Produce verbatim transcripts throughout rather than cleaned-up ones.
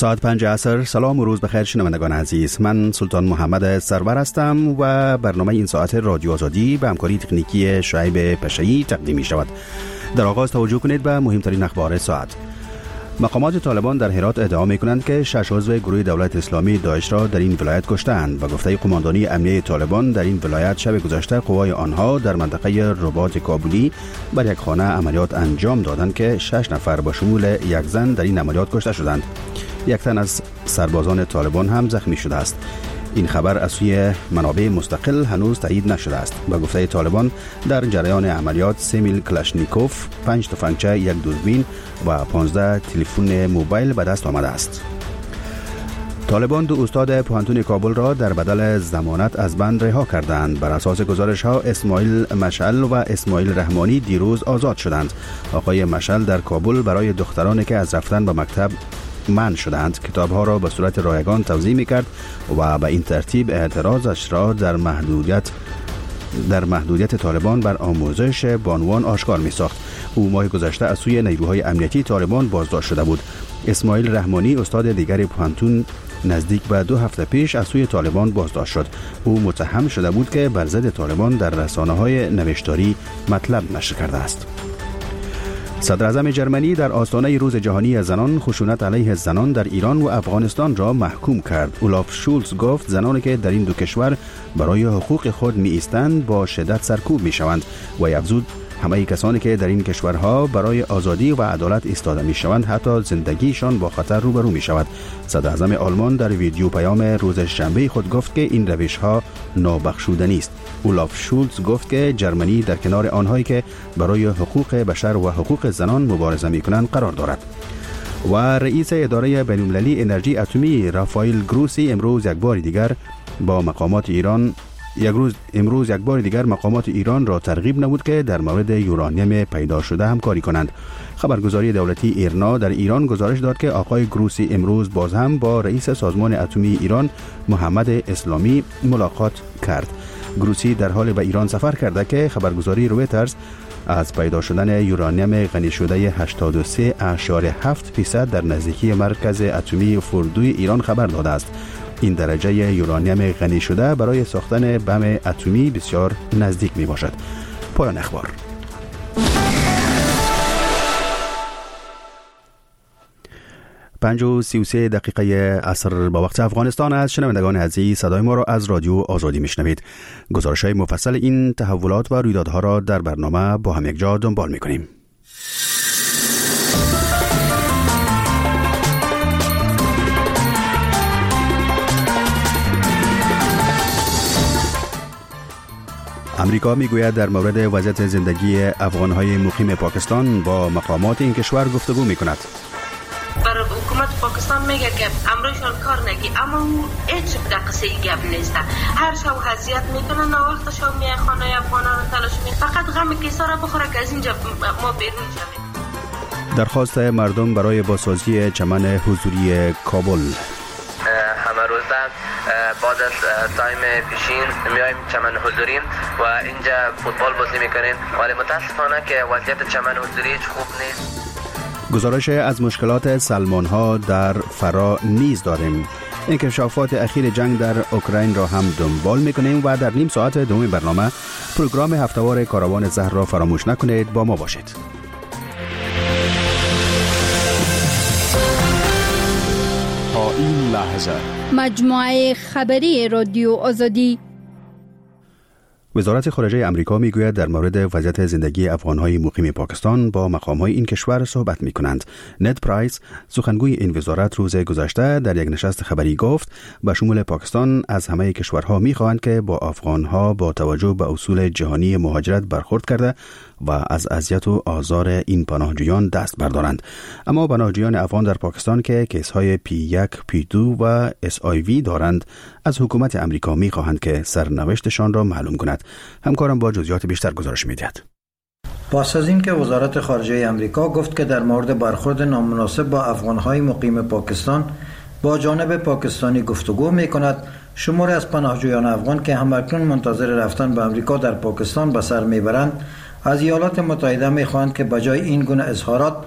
ساعت پنج عصر. سلام و روز بخیر شنوندگان عزیز، من سلطان محمد سرور هستم و برنامه این ساعت رادیو آزادی به همکاری تکنیکی شعیب پشه‌ای تقدیم می شود. در آغاز توجه کنید به مهمترین اخبار ساعت. مقامات طالبان در هرات ادعا می کنند که شش عضو گروه دولت اسلامی داعش را در این ولایت کشتند و گفته قماندانی امنیه طالبان در این ولایت شب گذشته قوای آنها در منطقه رباط کابلی بر یک خانه عملیات انجام دادند که شش نفر با شمول یک زن در این عملیات کشته شدند. یک تن از سربازان طالبان هم زخمی شده است. این خبر از سوی منابع مستقل هنوز تایید نشده است. با گفته طالبان در جریان عملیات سه میل کلاشنیکوف، پنج تفنگچه، یک دوربین و پانزده تلفن موبایل به دست آمده است. طالبان دو استاد پوهنتون کابل را در بدل ضمانت از بند رها کردند. بر اساس گزارش ها اسماعیل مشعل و اسماعیل رحمانی دیروز آزاد شدند. آقای مشعل در کابل برای دخترانی که از رفتن به مکتب منع شدند کتابها را به صورت رایگان توزیع می‌کرد و به این ترتیب اعتراضش را در محدودیت در محدودیت طالبان بر آموزش بانوان آشکار می‌ساخت. او ماه گذشته از سوی نیروهای امنیتی طالبان بازداشت شده بود. اسماعیل رحمانی استاد دیگری پوهنتون نزدیک به دو هفته پیش از سوی طالبان بازداشت شد. او متهم شده بود که بر ضد طالبان در رسانه‌های نوشتاری مطلب نشر کرده است. صدر اعظم جرمنی در آستانه روز جهانی زنان خشونت علیه زنان در ایران و افغانستان را محکوم کرد. اولاف شولز گفت زنانی که در این دو کشور برای حقوق خود می ایستند با شدت سرکوب می شوند و افزود همه کسانی که در این کشورها برای آزادی و عدالت ایستاده می شوند حتی زندگیشان با خطر روبرو می شود. صدر اعظم آلمان در ویدیو پیام روز شنبه خود گفت که این روش ها نابخشودنی است. اولاف شولز گفت که جرمنی در کنار آنهایی که برای حقوق بشر و حقوق زنان مبارزه می کنند قرار دارد. و رئیس اداره بین‌المللی انرژی اتمی رافائل گروسی امروز یک بار دیگر با مقامات ایران یک روز امروز یک بار دیگر مقامات ایران را ترغیب نمود که در مورد یورانیم پیدا شده همکاری کنند. خبرگزاری دولتی ایرنا در ایران گزارش داد که آقای گروسی امروز باز هم با رئیس سازمان اتمی ایران محمد اسلامی ملاقات کرد. گروسی در حال به ایران سفر کرده که خبرگزاری رویترز از پیدا شدن یورانیم غنی شده هشتاد و سه اشاره هفت درصد در نزدیکی مرکز اتمی فردوی ایران خبر داده است. این درجه یورانیم غنی شده برای ساختن بم اتمی بسیار نزدیک می باشد. پایان اخبار. پنج و سی و سه دقیقه عصر با وقت افغانستان است. شنوندگان عزیز، صدای ما را از رادیو آزادی میشنوید. گزارش های مفصل این تحولات و رویدادها را در برنامه با هم یک جا دنبال میکنیم. امریکا میگوید در مورد وضعیت زندگی افغانهای مقیم پاکستان با مقامات این کشور گفتگو میکند. برای حکومت پاکستان میگه که امروشان کار نگی، اما او هیچ دقیقه گپ نیست. هر شب حضیت میکنن و وقت شب میای خانه افغانا رو تلاش می فقط غم کیسا را بخوره که از اینجا ما بیرون شویم. درخواست مردم برای بازسازی چمن حضوری کابل. همه روزه بعد از تایم پیشین میایم چمن حضوری و اینجا فوتبال بازی میکنیم، ولی متاسفانه که وضعیت چمن حضوری هیچ خوب نیست. گزارش از مشکلات سلمان ها در فرا نیز داریم. انکشافات اخیر جنگ در اوکراین را هم دنبال میکنیم و در نیم ساعت دوم برنامه پروگرام هفتهوار کاروان زهر را فراموش نکنید. با ما باشید. تا این لحظه مجموعه خبری رادیو آزادی. وزارت خارجه امریکا میگوید در مورد وضعیت زندگی افغانهای مقیم پاکستان با مقامهای این کشور صحبت میکنند. نت پرایس سخنگوی این وزارت روز گذشته در یک نشست خبری گفت به شمول پاکستان از همه کشورها میخواهند که با افغانها با توجه به اصول جهانی مهاجرت برخورد کرده و از اذیت و آزار این پناهجویان دست بردارند. اما پناهجویان افغان در پاکستان که کیس‌های پی یک، پی دو و اس آی وی دارند از حکومت امریکا می‌خواهند که سرنوشتشان را معلوم کند. همکارم با جزئیات بیشتر گزارش می‌دهد. پس از اینکه وزارت خارجه امریکا گفت که در مورد برخورد نامناسب با افغان‌های مقیم پاکستان با جانب پاکستانی گفتگو می‌کند، شماری از پناهجویان افغان که همکنون منتظر رفتن به امریکا در پاکستان به سر می‌برند، از ایالات متحده می‌خواهند که بجای این گونه اظهارات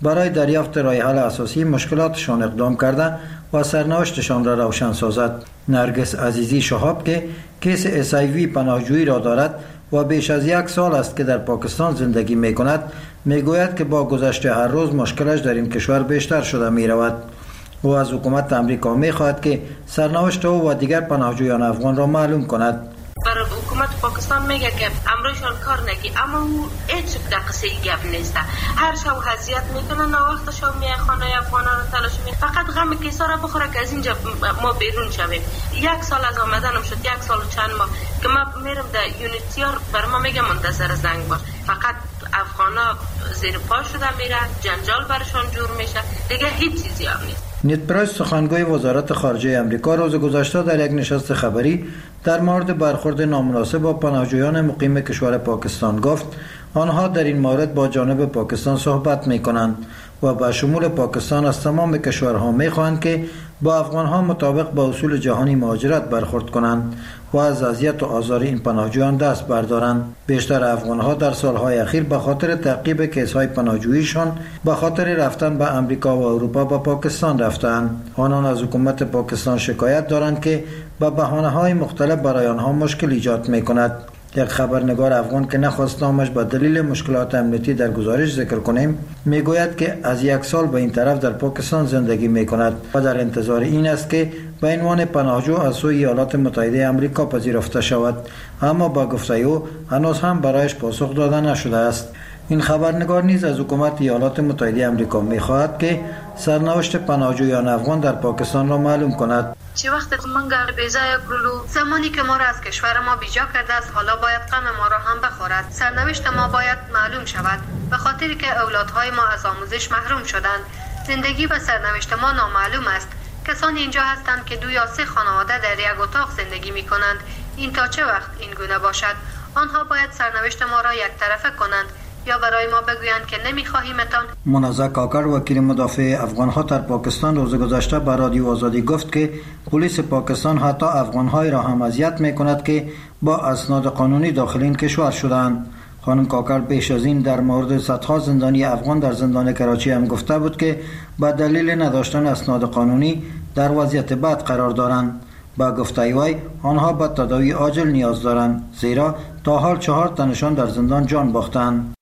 برای دریافت راه حل اساسی مشکلاتشان اقدام کرده و سرنوشتشان را روشن سازد. نرگس عزیزی شهاب که کیس اس آی وی پناهجویی را دارد و بیش از یک سال است که در پاکستان زندگی می کند، می گوید که با گذشت هر روز مشکلش در این کشور بیشتر شده می رود. او از حکومت امریکا می خواهد که سرنوشت او و دیگر پناهجویان افغان را معلوم کند. برای حکومت پاکستان میگه که امروشان کار نگی، اما او هیچ قصه گپ نیست. هر شو حضیت میکنه، نا وقت شو میای خانه افغانا رو تلاش می فقط غم کیسا را بخوره که از اینجا ما بیرون شویم. یک سال از آمدنم شد، یک سال و چند ماه که ما میرم در یونیتیار، بر ما میگه منتظر زنگ باش. فقط افغانا زیر پا شده میره، جنجال برشان جور میشه، دیگه هیچ چیزی هم نیست. نیت پرایس سخنگوی وزارت خارجه امریکا روز گذشته در یک نشست خبری در مورد برخورد نامناسب با پناهجویان مقیم کشور پاکستان گفت آنها در این مورد با جانب پاکستان صحبت می کنند و با شمول پاکستان از تمام کشورها می خواهند که با افغانها مطابق با اصول جهانی مهاجرت برخورد کنند و از اذیت و آزار این پناهجویان دست بردارند. بیشتر افغانها در سالهای اخیر به خاطر تعقیب کیس‌های پناهجوییشان به خاطر رفتن به امریکا و اروپا به پاکستان رفتند. آنان از حکومت پاکستان شکایت دارند که به بهانه‌های مختلف برای آنها مشکل ایجاد می‌کند. یک خبرنگار افغان که نخواست نامش به دلیل مشکلات امنیتی در گزارش ذکر کنیم میگوید که از یک سال به این طرف در پاکستان زندگی میکند و در انتظار این است که به عنوان پناهجو از سوی ایالات متحده آمریکا پذیرفته شود، اما با گفته او هنوز هم برایش پاسخ داده نشده است. این خبرنگار نیز از حکومت ایالات متحده آمریکا میخواهد که سرنوشت پناهجویان افغان در پاکستان را معلوم کند. چه وقت منگار بیزای گلو زمانی که ما را از کشور ما بیجا کرده است، حالا باید غم ما را هم بخورد. سرنوشت ما باید معلوم شود، به خاطری که اولادهای ما از آموزش محروم شدند. زندگی و سرنوشت ما نامعلوم است. کسانی اینجا هستند که دو یا سه خانواده در یک اتاق زندگی می کنند. این تا چه وقت این گونه باشد؟ آنها باید سرنوشت ما را یک طرفه کنند یا برای ما بگویند که نمیخواهیمتان. منازع کاکر وکیل مدافع افغانها در پاکستان روز گذشته به رادیو آزادی گفت که پلیس پاکستان حتی افغانهای را هم اذیت میکند که با اسناد قانونی داخل این کشور شدند. خانم کاکر پیش از این در مورد صدها زندانی افغان در زندان کراچی هم گفته بود که به دلیل نداشتن اسناد قانونی در وضعیت بد قرار دارند. با گفته وی آنها به تداوی عاجل نیاز دارند، زیرا تا حال چهار تنشان در زندان جان باختند.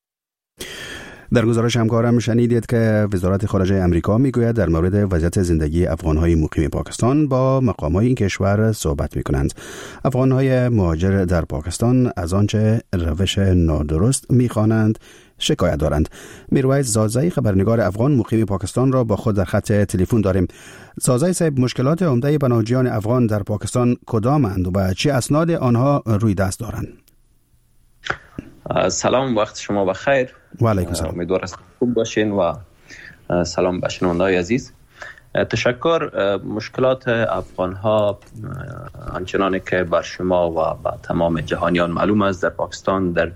در گزارش همکارم شنیدید که وزارت خارجه امریکا میگوید در مورد وضعیت زندگی افغانهای مقیم پاکستان با مقامهای این کشور صحبت میکنند. افغانهای مهاجر در پاکستان از آنچه روش نادرست میخوانند شکایت دارند. میرویس زازایی خبرنگار افغان مقیم پاکستان را با خود در خط تلفن داریم. زازایی صاحب، مشکلات عمده پناهجویان افغان در پاکستان کدامند و چه اسناد آنها روی دست دارند؟ سلام، وقت شما بخیر. و علیکم سلام. امیدوارم خوب باشین و سلام به شنونده‌های عزیز. تشکر. مشکلات افغان ها آنچنانی که بر شما و با تمام جهانیان معلوم است، در پاکستان در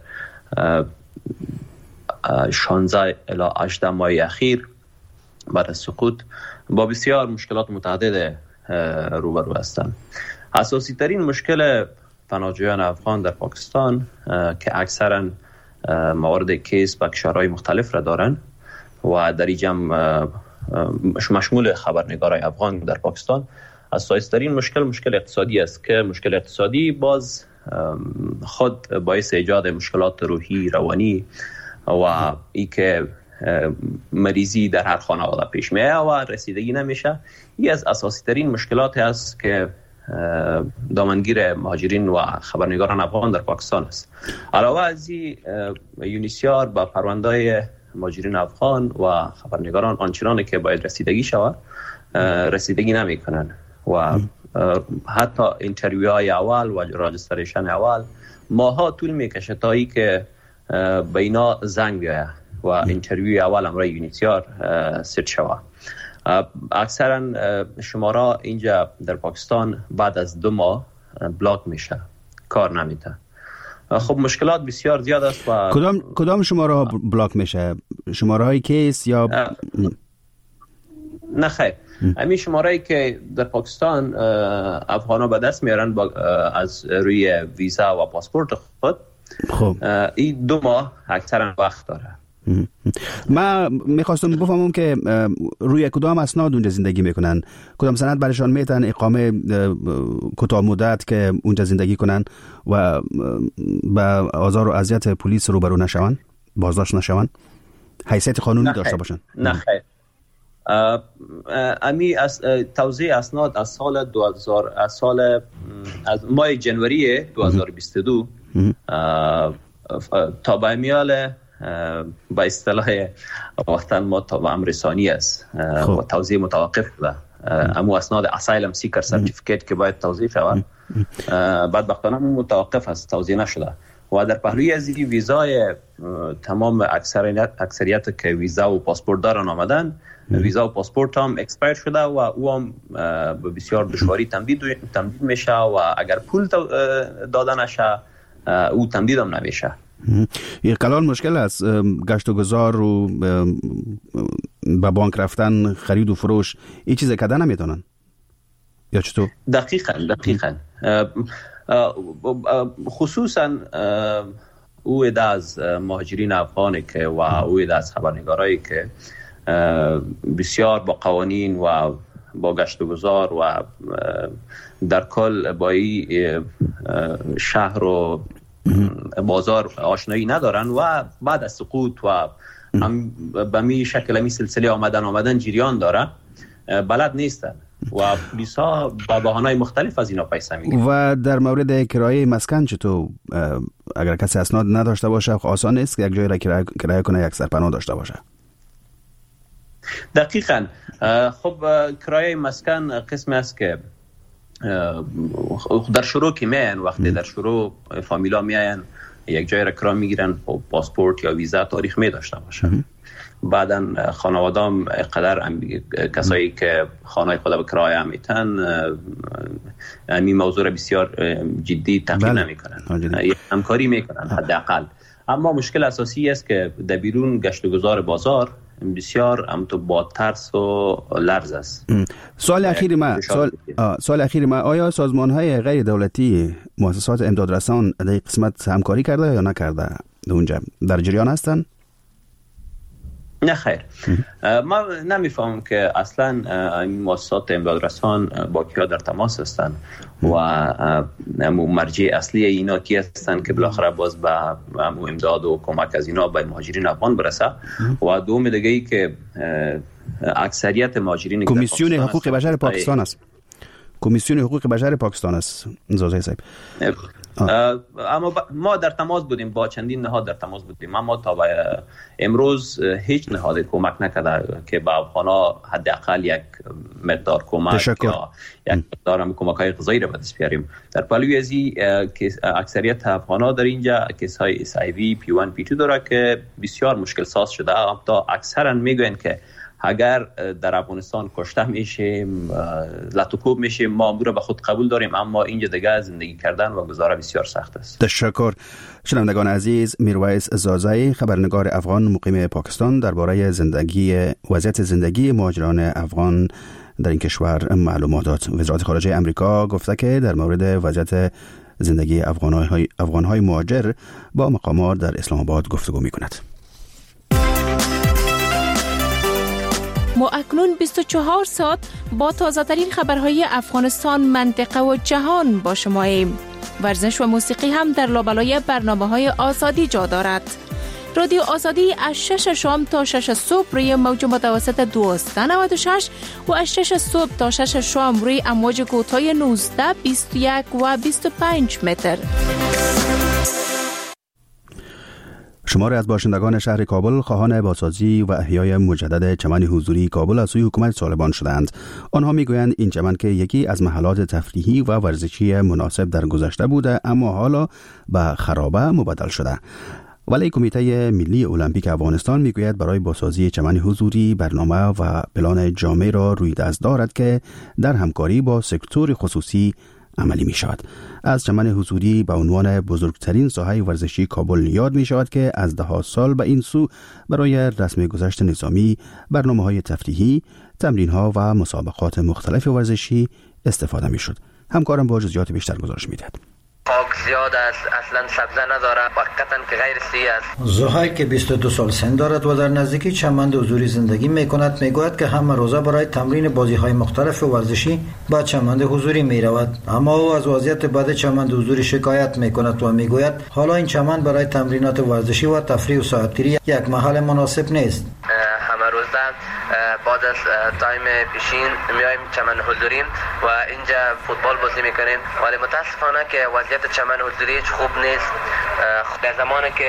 شانزده الی هجده ماه اخیر بعد از سقوط با بسیار مشکلات متعدد روبرو هستند. اساسی ترین مشکل پناهجویان افغان در پاکستان که اکثرا موارد کیس و کشورهای مختلف را دارند و در این جمع مشمول خبرنگارای افغان در پاکستان، اساسی‌ترین مشکل مشکل اقتصادی است که مشکل اقتصادی باز خود باعث ایجاد مشکلات روحی، روانی و ای که مریضی در هر خانواده پیش میاد و رسیدگی نمیشه. این از اساسی ترین مشکلات است که دامنگیر مهاجرین و خبرنگاران افغان در پاکستان است. علاوه از این، یونیسیار با پرونده مهاجرین افغان و خبرنگاران آنچنانی که باید رسیدگی شود رسیدگی نمی کنند و حتی اینترویو های اول و راجستریشن اول ماها طول میکشه تا ای که به اینا زنگ بیاید و اینترویو اول امرای یونیسیار ست شود. اکثرا شماره اینجا در پاکستان بعد از دو ماه بلاک میشه، کار نمیده. خب مشکلات بسیار زیاد است. و کدام کدام شماره بلاک میشه؟ شماره های کیس یا نه؟ خیر، همین شماره‌ای که در پاکستان افغانا به دست میارن با از روی ویزا و پاسپورت خود، خب این دو ماه اکثرا وقت داره من میخواستم بفهمم که روی کدام اسناد اونجا زندگی میکنن، کدام سند برشان میتن اقامه کوتاه مدت که اونجا زندگی کنن و به آزار و اذیت پلیس روبرو نشون، بازداشت نشون، حیثیت قانونی داشته باشن؟ نه خیر. امی از توزیع اسناد از سال دو هزار از سال از ماه جنوری دو هزار و بیست و دو تا به میال با اصطلاح وقتا ما تا امر ثانی است و توزیع متوقف بوده. اما اسناد اسایلم سیکر سرتیفیکیت که باید توزیع شود بدبختانه متوقف است، توزیع نشده. و در پهلوی از این ویزای تمام اکثریت اکثریت که ویزا و پاسپورت دارن آمدن، ویزا و پاسپورت هم اکسپایر شده و او هم به بسیار دشواری تمدید تمدید میشه و اگر پول داده نشه او تمدید هم نمیشه. یه قلال مشکل است گشت و گذار و به بانک رفتن، خرید و فروش، این چیز کده نمیتونن یا چطور؟ دقیقاً دقیقاً خصوصا او عده از مهاجرین افغانی که و او عده از خبرنگارایی که بسیار با قوانین و با گشت و گذار و در کل با این شهر و بازار آشنایی ندارن و بعد از سقوط و هم به می شکل می سلسله آمدن آمدن جریان داره، بلد نیستن و پلیس ها با بهانه‌های مختلف از اینا پیسه میگیرن. و در مورد کرایه مسکن چطور؟ اگر کسی اسناد نداشته باشه آسان نیست که یک جایی را کرایه کنه، یک سرپناه داشته باشه. دقیقاً. خب کرایه مسکن قسمی است که در شروع که میان، وقتی در شروع فامیلا میان یک جای را کرایه میگیرن، پاسپورت یا ویزا تاریخ می داشته باشن. بعدن خانوادام قدر کسایی که خانه خود به کرایه میتن این موضوع بسیار جدی تقدیم نمیکنن، همکاری میکنن حداقل. اما مشکل اساسی است که در بیرون گشت و گذار بازار بسیار هم تو با ترس و لرز است. سوال اخیر ما سوال سوال اخیر ما آیا سازمان های غیر دولتی، مؤسسات امدادرسان در قسمت همکاری کرده یا نکرده؟ اونجا در جریان هستن؟ نه خیر. ما نمیفهمم که اصلا این مؤسسات امدادرسان با کیا در تماس هستن و مرجع اصلی اینا کی هستن که بالاخره باز به امداد و کمک از اینا به مهاجرین افغان برسه. و دوم دیگه ای که اکثریت مهاجرین کمیسیون حقوق بشر پاکستان است. کمیسیون حقوق بشر پاکستان است زوزای صاحب. اما ما در تماس بودیم با چندین نهاد در تماس بودیم، اما تا امروز هیچ نهاد کمک نکرده که به افغانا حداقل یک مقدار کمک تشکر. یا یک مقدار کمک‌های غذایی را به دست بیاریم. در پهلوی از این اکثریت افغانا در اینجا کیس های اس آی وی پی وان پی تو داره که بسیار مشکل ساز شده. تا اکثرا میگن که اگر در افغانستان کشته میشیم، لطوکوب میشیم، ما امور به خود قبول داریم، اما اینجا دیگه زندگی کردن و گزاره بسیار سخت است. تشکر. شنوندگان عزیز، میرویس زازایی، خبرنگار افغان مقیم پاکستان، درباره زندگی وضعیت زندگی مهاجران افغان در این کشور معلومات داد. وزارت خارجه امریکا گفته که در مورد وضعیت زندگی افغان‌های افغان‌های مهاجر با مقامات در اسلام آباد گفتگو می‌کند. ما اکنون بیست و چهار ساعت با تازه‌ترین خبرهای افغانستان، منطقه و جهان با شماییم. ورزش و موسیقی هم در لابلای برنامه‌های آزادی جا دارد. رادیو آزادی از شش شام تا شش صبح روی موج متوسط دویست و نود و شش و از شش صبح تا شش شام روی امواج کوتاه نوزده، بیست و یک و بیست و پنج متر. شماری از باشندگان شهر کابل خواهان بازسازی و احیای مجدد چمن حضوری کابل از سوی حکومت طالبان شدند. آنها میگویند این چمن که یکی از محلات تفریحی و ورزشی مناسب در گذشته بوده، اما حالا به خرابه مبدل شده. ولی کمیته ملی المپیک افغانستان میگوید برای بازسازی چمن حضوری برنامه و پلان جامع را روی دست دارد که در همکاری با سکتور خصوصی عملی می شود. از چمن حضوری به عنوان بزرگترین ساحه ورزشی کابل یاد می شود که از ده سال به این سو برای رسم گذشت نظامی، برنامه های تفریحی، تمرین ها و مسابقات مختلف ورزشی استفاده می شد. همکارم با جزئیات بیشتر گزارش می دهد. خاک زیاد است، اصلا سبزه نداره، حقیقتا که غیر صحی است. زهیر که بیست و دو سال سن دارد و در نزدیکی چمن حضوری زندگی میکند میگوید که همه روزه برای تمرین بازی‌های مختلف ورزشی به چمن حضوری میرود، اما او از وضعیت بد چمن حضوری شکایت میکند و میگوید حالا این چمن برای تمرینات ورزشی و تفریح و ساعتگیری یک محل مناسب نیست. همه روزه بعد از تایم پیشین میایم چمن حضوری و اینجا فوتبال بازی میکنیم، ولی متاسفانه که وضعیت چمن حضوری خوب نیست. در زمانی که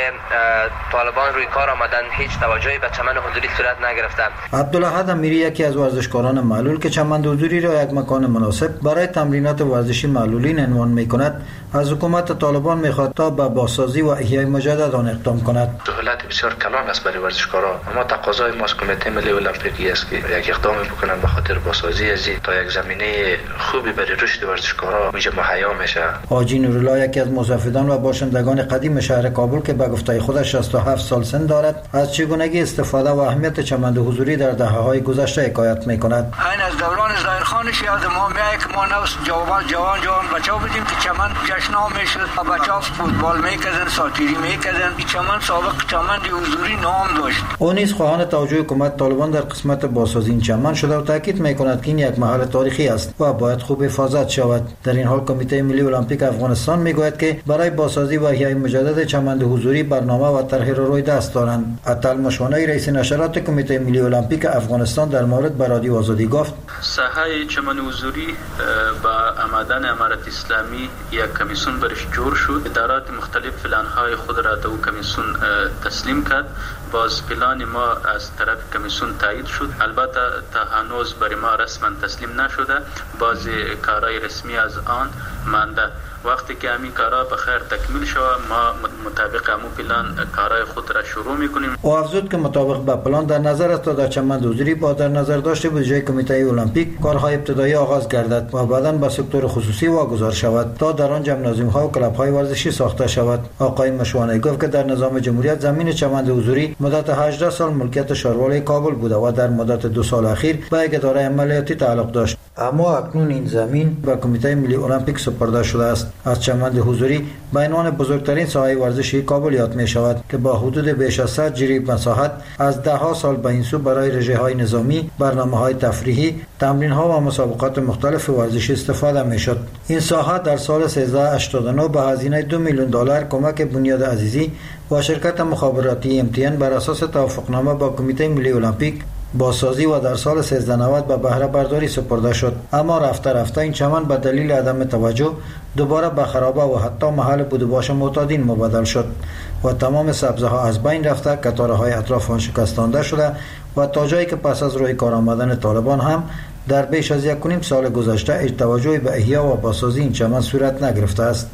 طالبان روی کار آمدن هیچ توجهی به چمن حضوری صورت نگرفته. عبدالاحد امیری یکی از ورزشکاران معلول که چمن حضوری را یک مکان مناسب برای تمرینات ورزشی معلولین عنوان میکند، از حکومت طالبان میخواد تا به بازسازی و احیای مجدد آن اقدام کند. دولت بسیار کلان است برای ورزشکاران، اما تقاضای ما از کمیته ملی المپیکی است که یک اقدامی بکنن به خاطر بازسازی از تا یک زمینه خوبی برای رشد ورزشکاران اینجا مهیا میشه. حاجی نورالله یکی از مزافدان و باشندگان قدیم شهر کابل که به گفته خودش شصت و هفت سال سن دارد، از چگونگی استفاده و اهمیت چمن حضوری در دهه‌های گذشته حکایت میکند. این از دوران ظاهرخانش یاد ما میاد که ما نوس جوان جوان جوان بچه‌ها بودیم که چمن جشن‌ها میشد، بچه‌ها فوتبال میکردن، ساتیری میکردن. این چمن سابق چمن حضوری نام داشت. او نیز خواهان توجه حکومت طالبان در قسمت بازسازی این چمن شده و تاکید میکند که این یک محل تاریخی است و باید خوب حفاظت شود. در این حال کمیته ملی المپیک افغانستان میگوید که برای بازسازی و احیای مجدد چمن حضوری برنامه و طرحی را روی دست دارند. عطل مشوانی رئیس نشرات کمیته ملی المپیک افغانستان در مورد به رادیو آزادی گفت: ساحه چمن حضوری با آمدن امارت اسلامی یک کمیسیون برش جور شد. ادارات مختلف پلان‌های خود را به کمیسیون تسلیم کرد. باز پلان ما از طرف کمیسیون تایید شد، البته تا هنوز برای ما رسما تسلیم نشده، باز کارهای رسمی از آن مانده. وقتی که همین کارا به خیر تکمیل شود ما مطابق همون پلان کارهای خود را شروع میکنیم. او افزود که مطابق با پلان در نظر است تا در چمن حضوری با در نظر داشته بودجه کمیته المپیک کارهای ابتدایی آغاز گردد و بعداً به سکتور خصوصی واگذار شود تا در آن ژیمنازیوم ها و کلاب های ورزشی ساخته شود. آقای مشوانی گفت که در نظام جمهوریت زمین چمن حضوری مدت هجده سال ملکیت شاروال کابل بوده و در مدت دو سال اخیر به یک اداره عملیاتی تعلق داشت، اما اکنون این زمین به کمیته ملی المپیک سپرده شده است. از چمن حضوری به عنوان بزرگترین ساحه ورزشی کابل یاد می شود که با حدود بیش از صد جریب مساحت از ده ها سال به این سو برای رژه های نظامی، برنامه های تفریحی، تمرین ها و مسابقات مختلف ورزشی استفاده می شد. این ساحه در سال سیزده هشتاد و نه به هزینه دو میلیون دلار کمک بنیاد عزیزی و شرکت مخابراتی ام تی ان بر اساس توافقنامه با کمیته ملی المپیک بازسازی و در سال سیزده نود به بهره برداری سپرده شد، اما رفته رفته این چمن به دلیل عدم توجه دوباره به خرابه و حتی محل بود و باش معتادین مبدل شد و تمام سبزه ها از بین رفته، کتاره های اطراف آن شکستانده شده و تا جایی که پس از روی کار آمدن طالبان هم در بیش از یک و نیم سال گذشته هیچ توجهی به احیا و بازسازی این چمن صورت نگرفته است.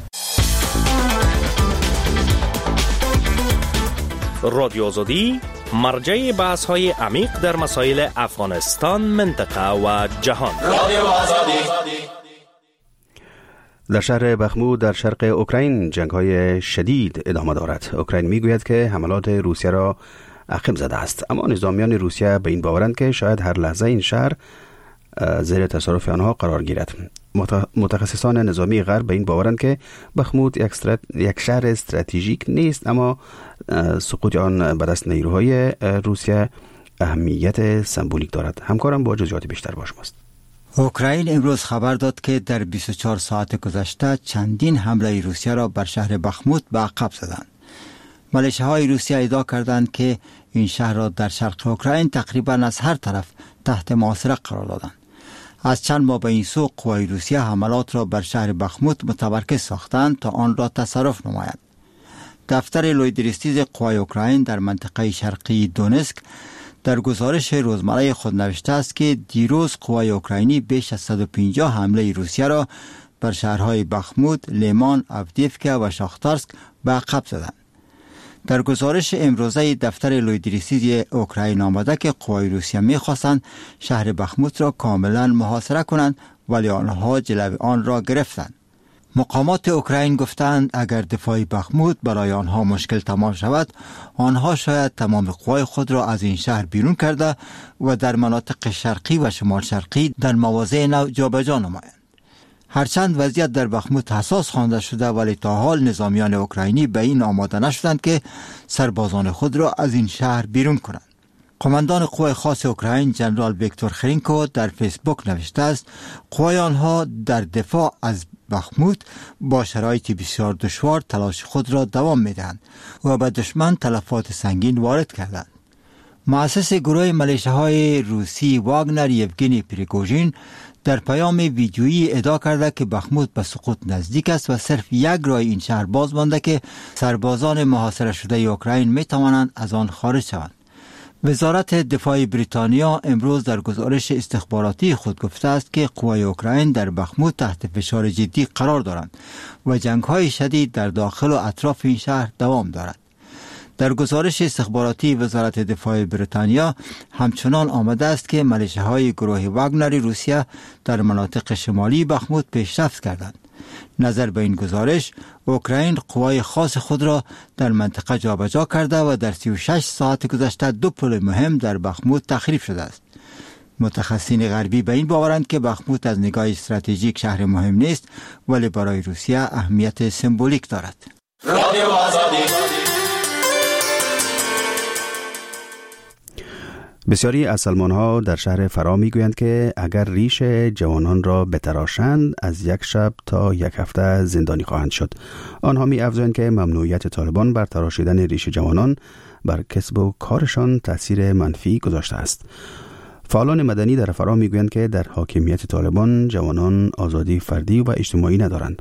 رادیو آزادی مرجع بحث های عمیق در مسائل افغانستان، منطقه و جهان. در شهر بخمود در شرق اوکراین جنگ های شدید ادامه دارد. اوکراین میگوید که حملات روسیه را عقب زده است، اما نظامیان روسیه به این باورند که شاید هر لحظه این شهر زیر تصرف آنها قرار گیرد. متخصصان نظامی غرب به این باورند که بخمود یک, استرات... یک شهر استراتژیک نیست، اما سقوط آن به دست نیروهای روسیه اهمیت سمبولیک دارد. همکارم با جزئیات بیشتر با شماست. اوکراین امروز خبر داد که در بیست و چهار ساعت گذشته چندین حمله روسیه را بر شهر بخمود به عقب زدند. ملیشه‌های روسیه ادعا کردند که این شهر را در شرق اوکراین تقریبا از هر طرف تحت محاصره قرار دادند. از چند ماه به این سو قوای روسیه حملات را بر شهر بخمود متمرکز ساختند تا آن را تصرف نمایند. دفتر لویدریستیز قوای اوکراین در منطقه شرقی دونسک در گزارش روزمره خود نوشته است که دیروز قوای اوکراینی بیش از صد و پنجاه حمله روسیه را بر شهرهای بخمود، لیمان، آودیفکا و شاختارسک به عقب زدند. در گزارش امروزه دفتر لویدریستیز اوکراین آمده که قوای روسیه می‌خواستند شهر بخمود را کاملا محاصره کنند، ولی آنها جلوی آن را گرفتند. مقامات اوکراین گفتند اگر دفاع بخمود برای آنها مشکل تمام شود، آنها شاید تمام قوای خود را از این شهر بیرون کرده و در مناطق شرقی و شمال شرقی در مواضع نو جابجا نمایند. هرچند وضعیت در بخموت حساس خوانده شده، ولی تا حال نظامیان اوکراینی به این آماده نشدند که سربازان خود را از این شهر بیرون کنند. قماندان قوای خاص اوکراین جنرال ویکتور خرینکو در فیسبوک نوشته است قوای آنها در دفاع از بخموت با شرایط بسیار دشوار تلاش خود را دوام می‌دهند و به دشمن تلفات سنگین وارد کردند. مؤسس گروه ملیشه‌های روسی واگنر یوگنی پریگوژین در پیام ویدیویی ادعا کرده که بخموت به سقوط نزدیک است و صرف یک راه این شهر باز مانده که سربازان محاصره شده اوکراین می توانند از آن خارج شوند. وزارت دفاع بریتانیا امروز در گزارش استخباراتی خود گفته است که قوای اوکراین در بخموت تحت فشار جدی قرار دارند و جنگ‌های شدید در داخل و اطراف این شهر دوام دارد. در گزارش استخباراتی وزارت دفاع بریتانیا همچنان آمده است که ملیشه‌های گروه واگنر روسیه در مناطق شمالی بخموت پیشرفت کردند. نظر به این گزارش، اوکراین قوای خاص خود را در منطقه جابجا کرده و در سی و شش ساعت گذشته دو پل مهم در بخموت تخریب شده است. متخصصین غربی به این باورند که بخموت از نگاه استراتژیک شهر مهم نیست، ولی برای روسیه اهمیت سمبولیک دارد. بسیاری از سلمان‌ها در شهر فرا می‌گویند که اگر ریش جوانان را بتراشند از یک شب تا یک هفته زندانی خواهند شد. آنها می‌افزایند که ممنوعیت طالبان بر تراشیدن ریش جوانان بر کسب و کارشان تأثیر منفی گذاشته است. فعالان مدنی در فرا می‌گویند که در حاکمیت طالبان جوانان آزادی فردی و اجتماعی ندارند.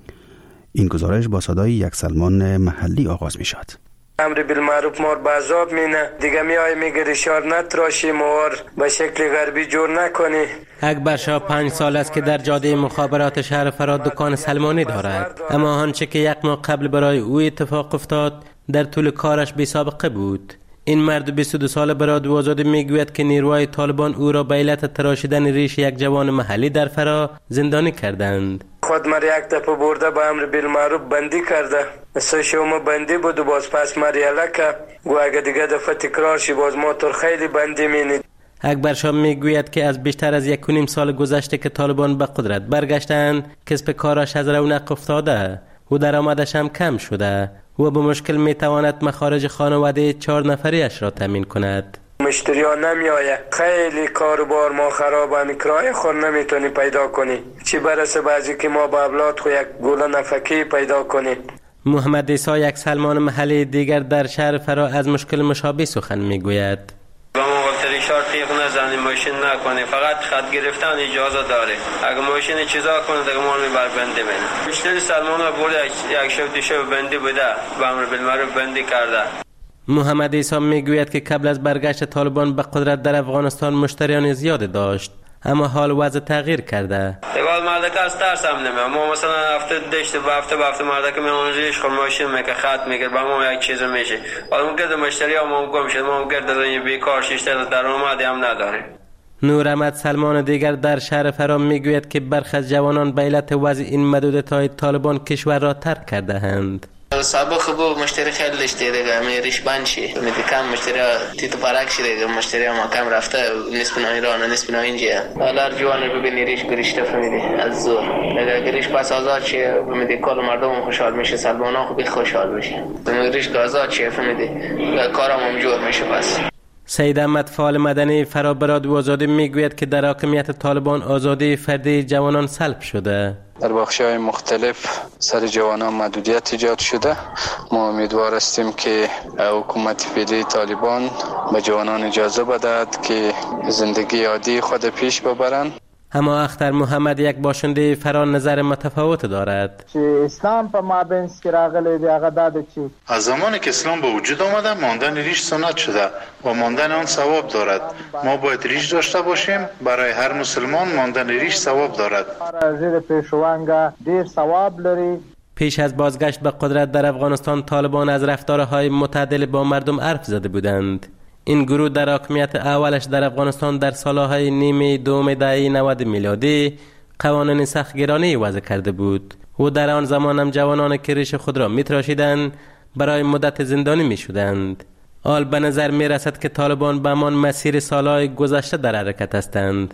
این گزارش با صدای یک سلمان محلی آغاز می‌شود. امر بالمعروف مار بازاب مینه دیگه میای میگه ریشار نتراشی موار به شکل غربی جور نکنی. اکبر شاه پنج سال است که در جاده مخابرات شهر فرا دکان سلمانی دارد، اما آنچه که یک ماه قبل برای او اتفاق افتاد در طول کارش بی سابقه بود. این مرد بیست و دو ساله به رادیو آزادی میگوید که نیروهای طالبان او را به علت تراشیدن ریش یک جوان محلی در فرا زندانی کردند. خود مر یک دفعه برده به امر بالمعروف بندی کرده. سه شومه بندی بود و باز پس مریاله که گو اگه دیگه دفعه تکرار شی باز ما تر خیلی بندی مینید. اکبر شاه میگوید که از بیشتر از یک و نیم سال گذشته که طالبان به قدرت برگشتند کسب کارش از رونق افتاده و درآمدش هم کم شده و به مشکل میتواند مخارج خانواده چهار نفریش را تامین کند. مشتری ها نمی آیه، خیلی کاروبار ما خرابه، کرایه خور نمیتونی پیدا کنی، چی برسه بعضی که ما با اولاد خو یک گوله نفکی پیدا کنی. محمد عیسی یک سلمان محلی دیگر در شهر فرا از مشکل مشابه سخن میگوید. با ما وقت ریشار تیغ نزنی ماشین نکنی، فقط خط گرفتن اجازه داره. اگه ماشین چیزا کنه دیگه ما میبر بنده بینه. مشتری سلمان ها بوده یک شب دو شب بندی بوده با امر بالمعروف بندی کرده. محمد عیسی میگوید که قبل از برگشت طالبان به قدرت در افغانستان مشتریان زیاد داشت، اما حال وضع تغییر کرده. دیگه مردک از ترس هم نمیم. ما مثلا هفته دشت با هفته با هفته مردک میمونجیش خود ماشین میکه خط میکر با ما یک چیز میشه. حالا ما گرد مشتری ها ما گم شد، ما گرد دنیا بیکار شیشتر در اومدی هم نداریم. نور احمد سلمان دیگر در شهر فرا میگوید که برخی از جوانان به علت وضع این محدودیت‌های طالبان کشور را ترک کرده اند. سابق بود مشتری خیلی داشته دیگه میریش بند شی میدی کم مشتری تیتو پارک شده دیگه مشتری ما کم رفته نسبت ایران نسبت اینجا حالا جوان رو ببینی ریش گریشته فهمیدی از زور دیگه گریش پس آزاد چه فهمیدی کل مردم خوشحال میشه سلمانا خوبی خوشحال میشه ریش آزاد چه فهمیدی کارم هم جور میشه. پس سید احمد فعال مدنی فرا به رادیو آزادی میگوید که در حاکمیت طالبان آزادی فردی جوانان سلب شده. در بخش‌های مختلف سر جوانان محدودیت ایجاد شده. ما امیدوار هستیم که حکومت فعلی طالبان به جوانان اجازه بدهد که زندگی عادی خود پیش ببرند. اما اختر محمد یک باشنده فرا نظر متفاوت دارد. چې اسلام په مابینس کې راغلی دی هغه دا ده چې از زمانی که اسلام به وجود آمده ماندن ریش سنت شده و ماندن آن ثواب دارد. ما باید ریش داشته باشیم. برای هر مسلمان ماندن ریش ثواب دارد. زیر پیشوانگا دیر ثواب لري. پیش از بازگشت به قدرت در افغانستان طالبان از رفتارهای متعادل با مردم حرف زده بودند. این گروه در حاکمیت اولش در افغانستان در سالهای نیمه دوم دهه نود میلادی قوانین سختگیرانه وضع کرده بود و در آن زمان هم جوانان که ریش خود را میتراشیدند برای مدت زندانی میشدند. حال به نظر میرسد که طالبان به همان مسیر سالهای گذشته در حرکت هستند.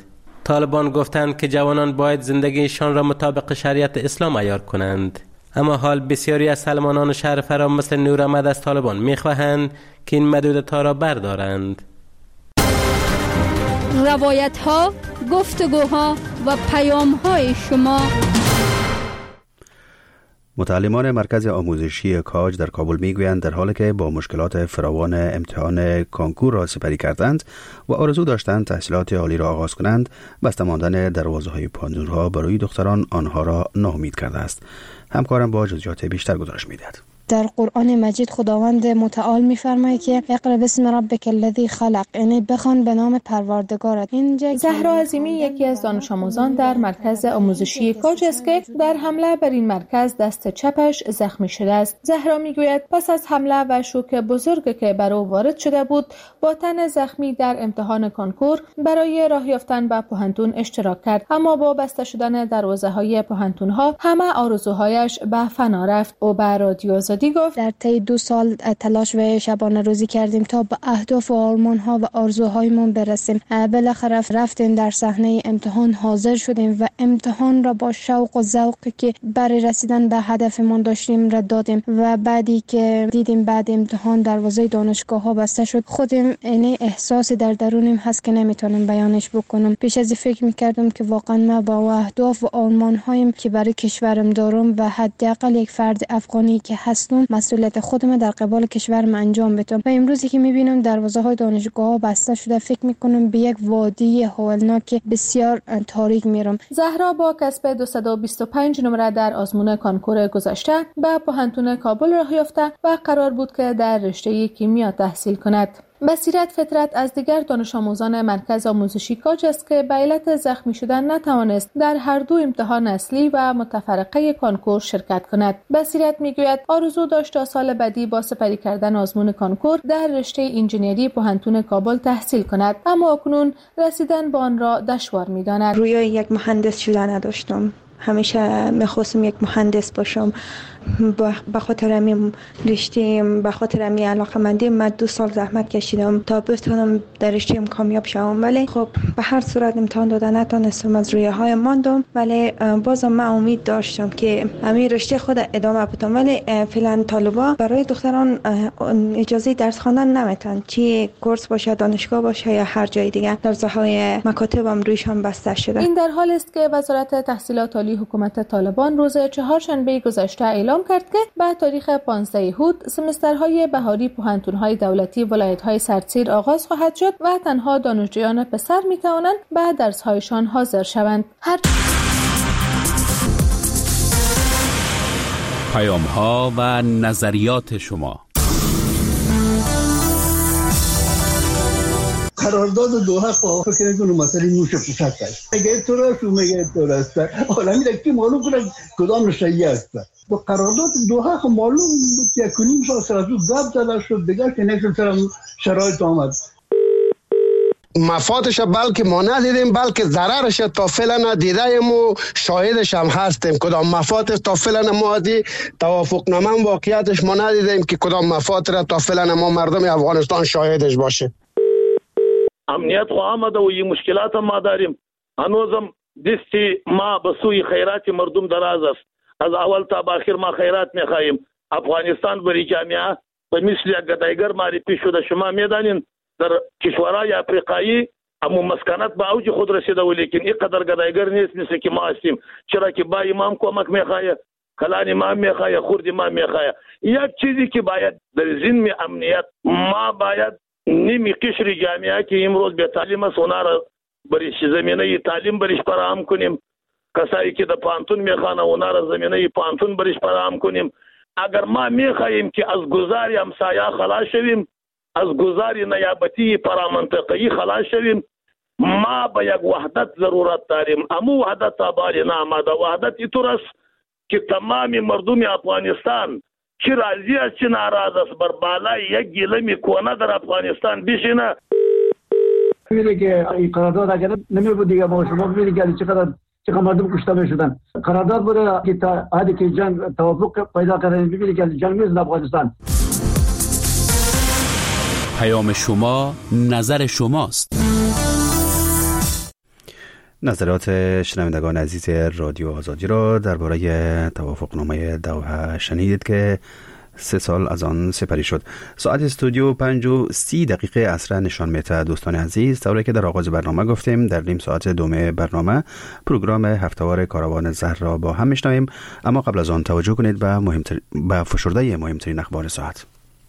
طالبان گفتند که جوانان باید زندگیشان را مطابق شریعت اسلام عیار کنند. اما حال بسیاری از سلمانان شهر فرام مثل نور احمد از طالبان میخواهند که این محدودیت‌ها را بردارند. روایت ها، گفتگوها و پیام های شما. متعلمان مرکز آموزشی کاج در کابل میگویند در حالی که با مشکلات فراوان امتحان کانکور را سپری کردند و آرزو داشتند تحصیلات عالی را آغاز کنند، بسته ماندن دروازه های پانزورها برای دختران آنها را ناامید کرده است. همکارم با جزئیات بیشتر گزارش می‌دهد. در قرآن مجید خداوند متعال می‌فرماید که اقرأ بسم ربک الذی خلق، یعنی بخوان به نام پروردگارت. اینجا زهرا عظیمی یکی از دانش آموزان در مرکز آموزشی کاج است که در حمله بر این مرکز دست چپش زخمی شده است. زهرا میگوید پس از حمله و شوک بزرگی که بر او وارد شده بود، با تن زخمی در امتحان کانکور برای راه یافتن به پوهنتون اشتراک کرد، اما با بسته شدن دروازه‌های پوهنتون‌ها همه آرزوهایش به فنا رفت. او به رادیو در طی دو سال تلاش و شبانه روزی کردیم تا به اهداف و آرمان‌ها و آرزوهایمون برسیم. بالاخره رفتیم در صحنه امتحان حاضر شدیم و امتحان را با شوق و ذوقی که برای رسیدن به هدفمون داشتیم را دادیم و بعدی که دیدیم بعد امتحان دروازه دانشگاه‌ها بسته شد، خودم این احساسی در درونم هست که نمیتونم بیانش بکنم. پیش از فکر می‌کردم که واقعا ما با اهداف و آرمان‌هایم که برای کشورم دارم و حداقل یک فرد افغانی که هست مسئولیت خودم در قبال کشورم انجام بدم. و امروزی که میبینم دروازه های دانشگاه بسته شده، فکر میکنم به یک وادی هولناک بسیار تاریک میرم. زهرا با کسب دویست و بیست و پنج نمره در آزمون کانکور گذشته به پوهنتون کابل راه یافته و قرار بود که در رشته کیمیا تحصیل کند. بصیرت فطرت از دیگر دانش آموزان مرکز آموزشی کاج است که به علت زخمی شدن نتوانست در هر دو امتحان اصلی و متفرقه کانکور شرکت کند. بصیرت میگوید آرزو داشت تا سال بعدی با سپری کردن آزمون کانکور در رشته انجینری پوهنتون کابل تحصیل کند، اما اکنون رسیدن به آن را دشوار می‌داند. رویای یک مهندس شدن نداشتم. همیشه میخواستم یک مهندس باشم. به خاطر همین رشته، به خاطر همین علاقه‌مندی من دو سال زحمت کشیدم تا بتونم در رشته‌ام کامیاب شوم، ولی خب به هر صورت امتحان دادن نتونستم، از رویاهای ماندم، ولی بازم من امید داشتم که همین رشته خود ادامه بدم. ولی فعلا طالبا برای دختران اجازه درس خواندن نمیتن، چی کورس باشه، دانشگاه باشه یا هر جای دیگه، درس‌های مکاتبم رویشان بسته شده. این در حالی است که وزارت تحصیلات عالی حکومت طالبان روز چهارشنبه گذشته اعلام کرد که به تاریخ پانزده هود سمسترهای بهاری پوهنتون‌های دولتی ولایت‌های سردسیر آغاز خواهد شد و تنها دانشجویان پسر می‌توانند به درس‌هایشان حاضر شوند. هر پیام‌ها و نظریات شما. قرارداد دوحه خواهد فکر کنم مسئله نوش پوشک است. اگه تو راست و مگه تو راست، حالا میره که معلوم کنه کدام شیعه است. با قرارداد دوحه خب معلوم بود که کنیم سال سر از او گپ زده شد دیگه که نکل سرم شرایط آمد. مفاتش بلکه ما ندیدیم، بلکه ضررش تا فعلا ندیدیم و شاهدش هم هستیم. کدام مفاتش تا فعلا ما دی توافق نامه واقعیتش ما ندیدیم که کدام مفات را تا فعلا ما مردم افغانستان شاهدش باشه. امنیت خو آمده و این مشکلات هم ما داریم. هنوزم دستی ما به سوی خیرات مردم دراز است. از اول تا به آخر ما خیرات میخواهیم. افغانستان بری جامعه به مثل یک گدایگر معرفی شده. شما میدانین در کشورهای افریقایی اما مسکنت به اوج خود رسیده، ولیکن اینقدر گدایگر نیست مثل که ما هستیم. چرا که با امام کمک میخواه، کلان امام میخواه، خورد امام میخواه. یک چیزی که باید در ضمن امنیت ما باید نیمی قشر جامعه که امروز به تعلیم است اونا را برش زمینه تعلیم برش فراهم کنیم. کسایی که در پانتون میخوانه اونا را زمینه پانتون برش فراهم کنیم. اگر ما میخواهیم که از گذاری همسایه خلاص شویم، از گذاری نیابتی پرامنطقه‌ای خلاص شویم، ما به یک وحدت ضرورت داریم. امو وحدت تابالی نامده وحدت اینطور است که تمام مردم افغانستان چی راضی است چی ناراض است بر بالای یک گیلمی کونه در افغانستان بشینه. میگه که این قرارداد اگر نمی بود دیگه ما شما میگه که چقدر چقدر مردم کشته میشدن. قرارداد بوده که تا حدی که جنگ توافق پیدا کنه، میبینی که جنگ نیست در افغانستان. پیام شما نظر شماست. نظرات شنوندگان عزیز رادیو آزادی را درباره توافقنامه دوحه شنیدید که سه سال از آن سپری شد. ساعت استودیو پنج و سی دقیقه عصر نشان میده. دوستان عزیز، طوری که در آغاز برنامه گفتیم، در نیم ساعت دوم برنامه پروگرام هفتهوار کاروان زهر را با هم میشنویم، اما قبل از آن توجه کنید به مهمتر... به فشرده مهمترین اخبار ساعت.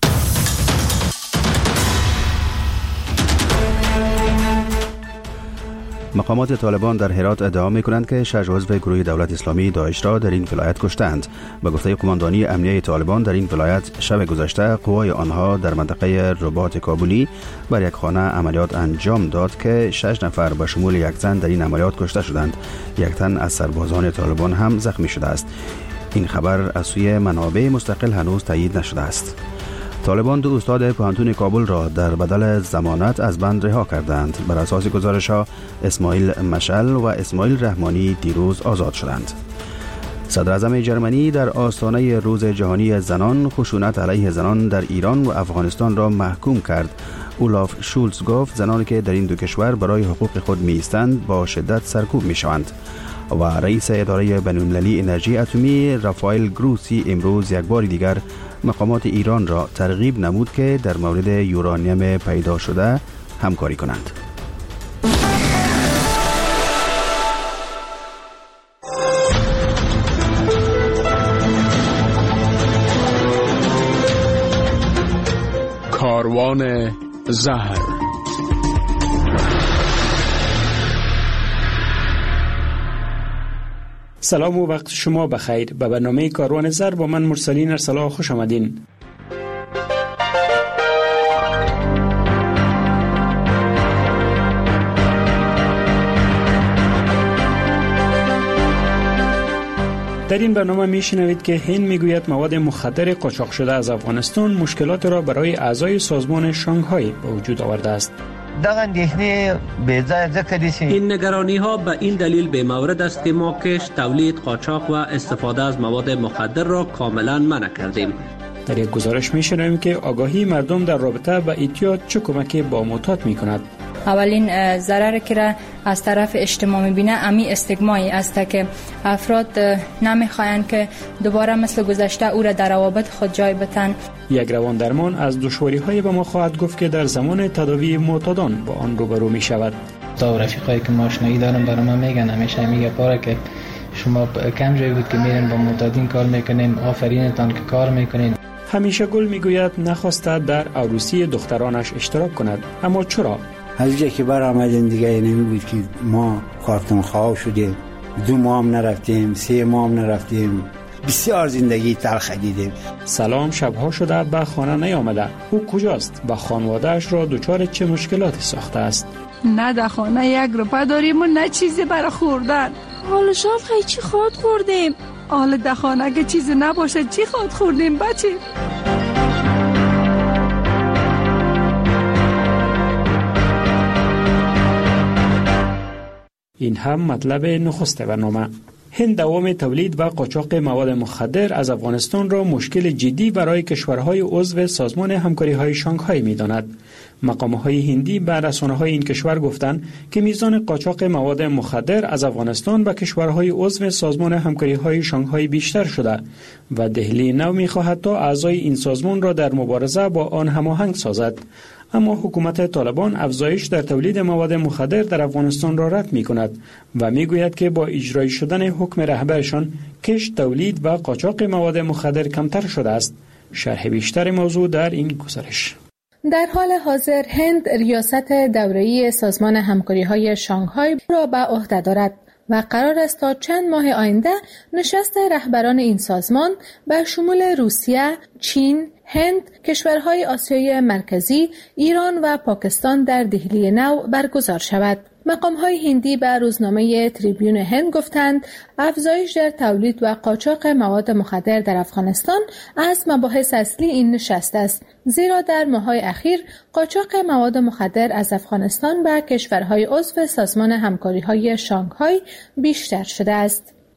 مقامات طالبان در هرات ادعا می‌کنند که شش عضو گروه دولت اسلامی داعش را در این ولایت کشتند. به گفته قماندانی امنیه طالبان، در این ولایت شب گذشته قوای آنها در منطقه رباط کابلی بر یک خانه عملیات انجام داد که شش نفر به شمول یک زن در این عملیات کشته شدند. یک تن از سربازان طالبان هم زخمی شده است. این خبر از سوی منابع مستقل هنوز تایید نشده است. طالبان دو استاد پوهنتون کابل را در بدل ضمانت از بند رها کردند. بر اساس گزارش‌ها اسماعیل مشعل و اسماعیل رحمانی دیروز آزاد شدند. صدر اعظم جرمنی در آستانه روز جهانی زنان خشونت علیه زنان در ایران و افغانستان را محکوم کرد. اولاف شولز گفت زنانی که در این دو کشور برای حقوق خود می‌ایستند با شدت سرکوب می‌شوند. و رئیس اداره بین‌المللی انرژی اتمی رافائل گروسی امروز یک بار دیگر مقامات ایران را ترغیب نمود که در مورد یورانیم پیدا شده همکاری کنند. کاروان زهر. سلام و وقت شما بخیر. به برنامه کاروان زر با من مرسلین ارسلا خوش آمدین. در این برنامه میشنوید که هند میگوید مواد مخدر قاچاق شده از افغانستان مشکلات را برای اعضای سازمان شانگهای به وجود آورده است. این نگرانی ها به این دلیل به مورد است که ما کش، تولید، قاچاق و استفاده از مواد مخدر را کاملا منع کردیم. در یک گزارش میشنویم که آگاهی مردم در رابطه با اعتیاد چه کمکی با معتاد میکند. اولین ضرر که را از طرف اجتماع میبینه امی استیگمایی است که افراد نمیخواهند که دوباره مثل گذشته او را در روابط خود جای بتن. یک روان درمان از دشواری های به ما خواهد گفت که در زمان تداوی معتادان با آن روبرو می شود. تا رفیقایی که ماشنایی دارم برای من میگن، همیشه میگه پاره که شما کم جایی بود که میرین با معتادین کار میکنین، آفرینتان که کار میکنین. همیشه گل میگوید نخواسته در عروسی دخترانش اشتراک کند، اما چرا؟ از جایی که بر آمدیم دیگه اینمی بود که ما کارتون خواه شدیم، دو ماه هم نرفتیم، سه ماه هم نرفتیم، بسیار زندگی تلخ دیدیم. سلام شبها شده به خانه نیامده. او کجاست؟ با خانواده‌اش را دچار چه مشکلاتی ساخته است؟ نه در خانه یک روپه داریم و نه چیزی برای خوردن. حالا شاید خیلی چی خواد خوردیم؟ حالا در خانه که چیزی نباشه چی خواد خوردیم بچه؟ این هم مطلب نخست برنامه. هند دوام تولید و قاچاق مواد مخدر از افغانستان را مشکل جدی برای کشورهای عضو سازمان همکاری‌های شانگهای می‌داند. مقام‌های هندی به رسانه‌های این کشور گفتند که میزان قاچاق مواد مخدر از افغانستان به کشورهای عضو سازمان همکاری‌های شانگهای بیشتر شده و دهلی نو می‌خواهد تا اعضای این سازمان را در مبارزه با آن هماهنگ سازد. اما حکومت طالبان افزایش در تولید مواد مخدر در افغانستان را رد می کند و می گوید که با اجرای شدن حکم رهبرشان کشت، تولید و قاچاق مواد مخدر کمتر شده است. شرح بیشتر موضوع در این گزارش. در حال حاضر هند ریاست دوره‌ای سازمان همکاری‌های شانگهای را به عهده دارد و قرار است تا چند ماه آینده نشست رهبران این سازمان به شمول روسیه، چین، هند، کشورهای آسیای مرکزی، ایران و پاکستان در دهلی نو برگزار شود. مقام‌های هندی به روزنامه تریبیون هند گفتند افزایش در تولید و قاچاق مواد مخدر در افغانستان از مباحث اصلی این نشست است، زیرا در ماه‌های اخیر قاچاق مواد مخدر از افغانستان به کشورهای عضو سازمان همکاری‌های شانگهای بیشتر شده است.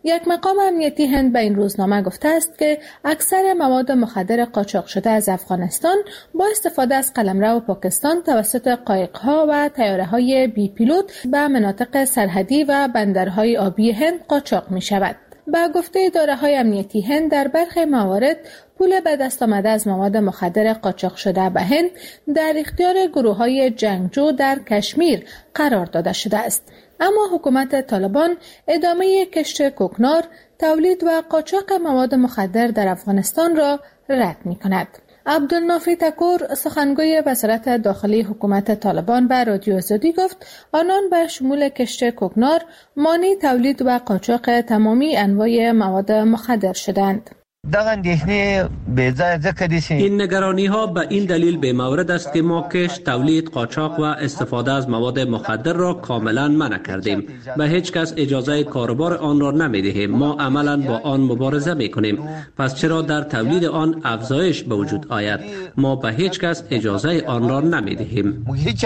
یک مقام امنیتی هند به این روزنامه گفته است که اکثر مواد مخدر قاچاق شده از افغانستان با استفاده از قلمرو پاکستان توسط قایق‌ها و طیاره‌های بی پیلوت به مناطق سرحدی و بندرهای آبی هند قاچاق می‌شود. با گفته اداره‌های امنیتی هند در برخی موارد پول به دست آمده از مواد مخدر قاچاق شده به هند در اختیار گروه‌های جنگجو در کشمیر قرار داده شده است. اما حکومت طالبان ادامه کشت کوکنار، تولید و قاچاق مواد مخدر در افغانستان را رد می‌کند. عبدالنافی تکور سخنگوی وزارت داخلی حکومت طالبان به رادیو آزادی گفت آنان به شمول کشت کوکنار مانع تولید و قاچاق تمامی انواع مواد مخدر شدند. این نگرانی ها به این دلیل به مورد است که ما کشت، تولید، قاچاق و استفاده از مواد مخدر را کاملا منع کردیم. به هیچ کس اجازه کاروبار آن را نمی دهیم. ما عملا با آن مبارزه می کنیم. پس چرا در تولید آن افزایش به وجود آید؟ ما به هیچ کس اجازه آن را نمی دهیم.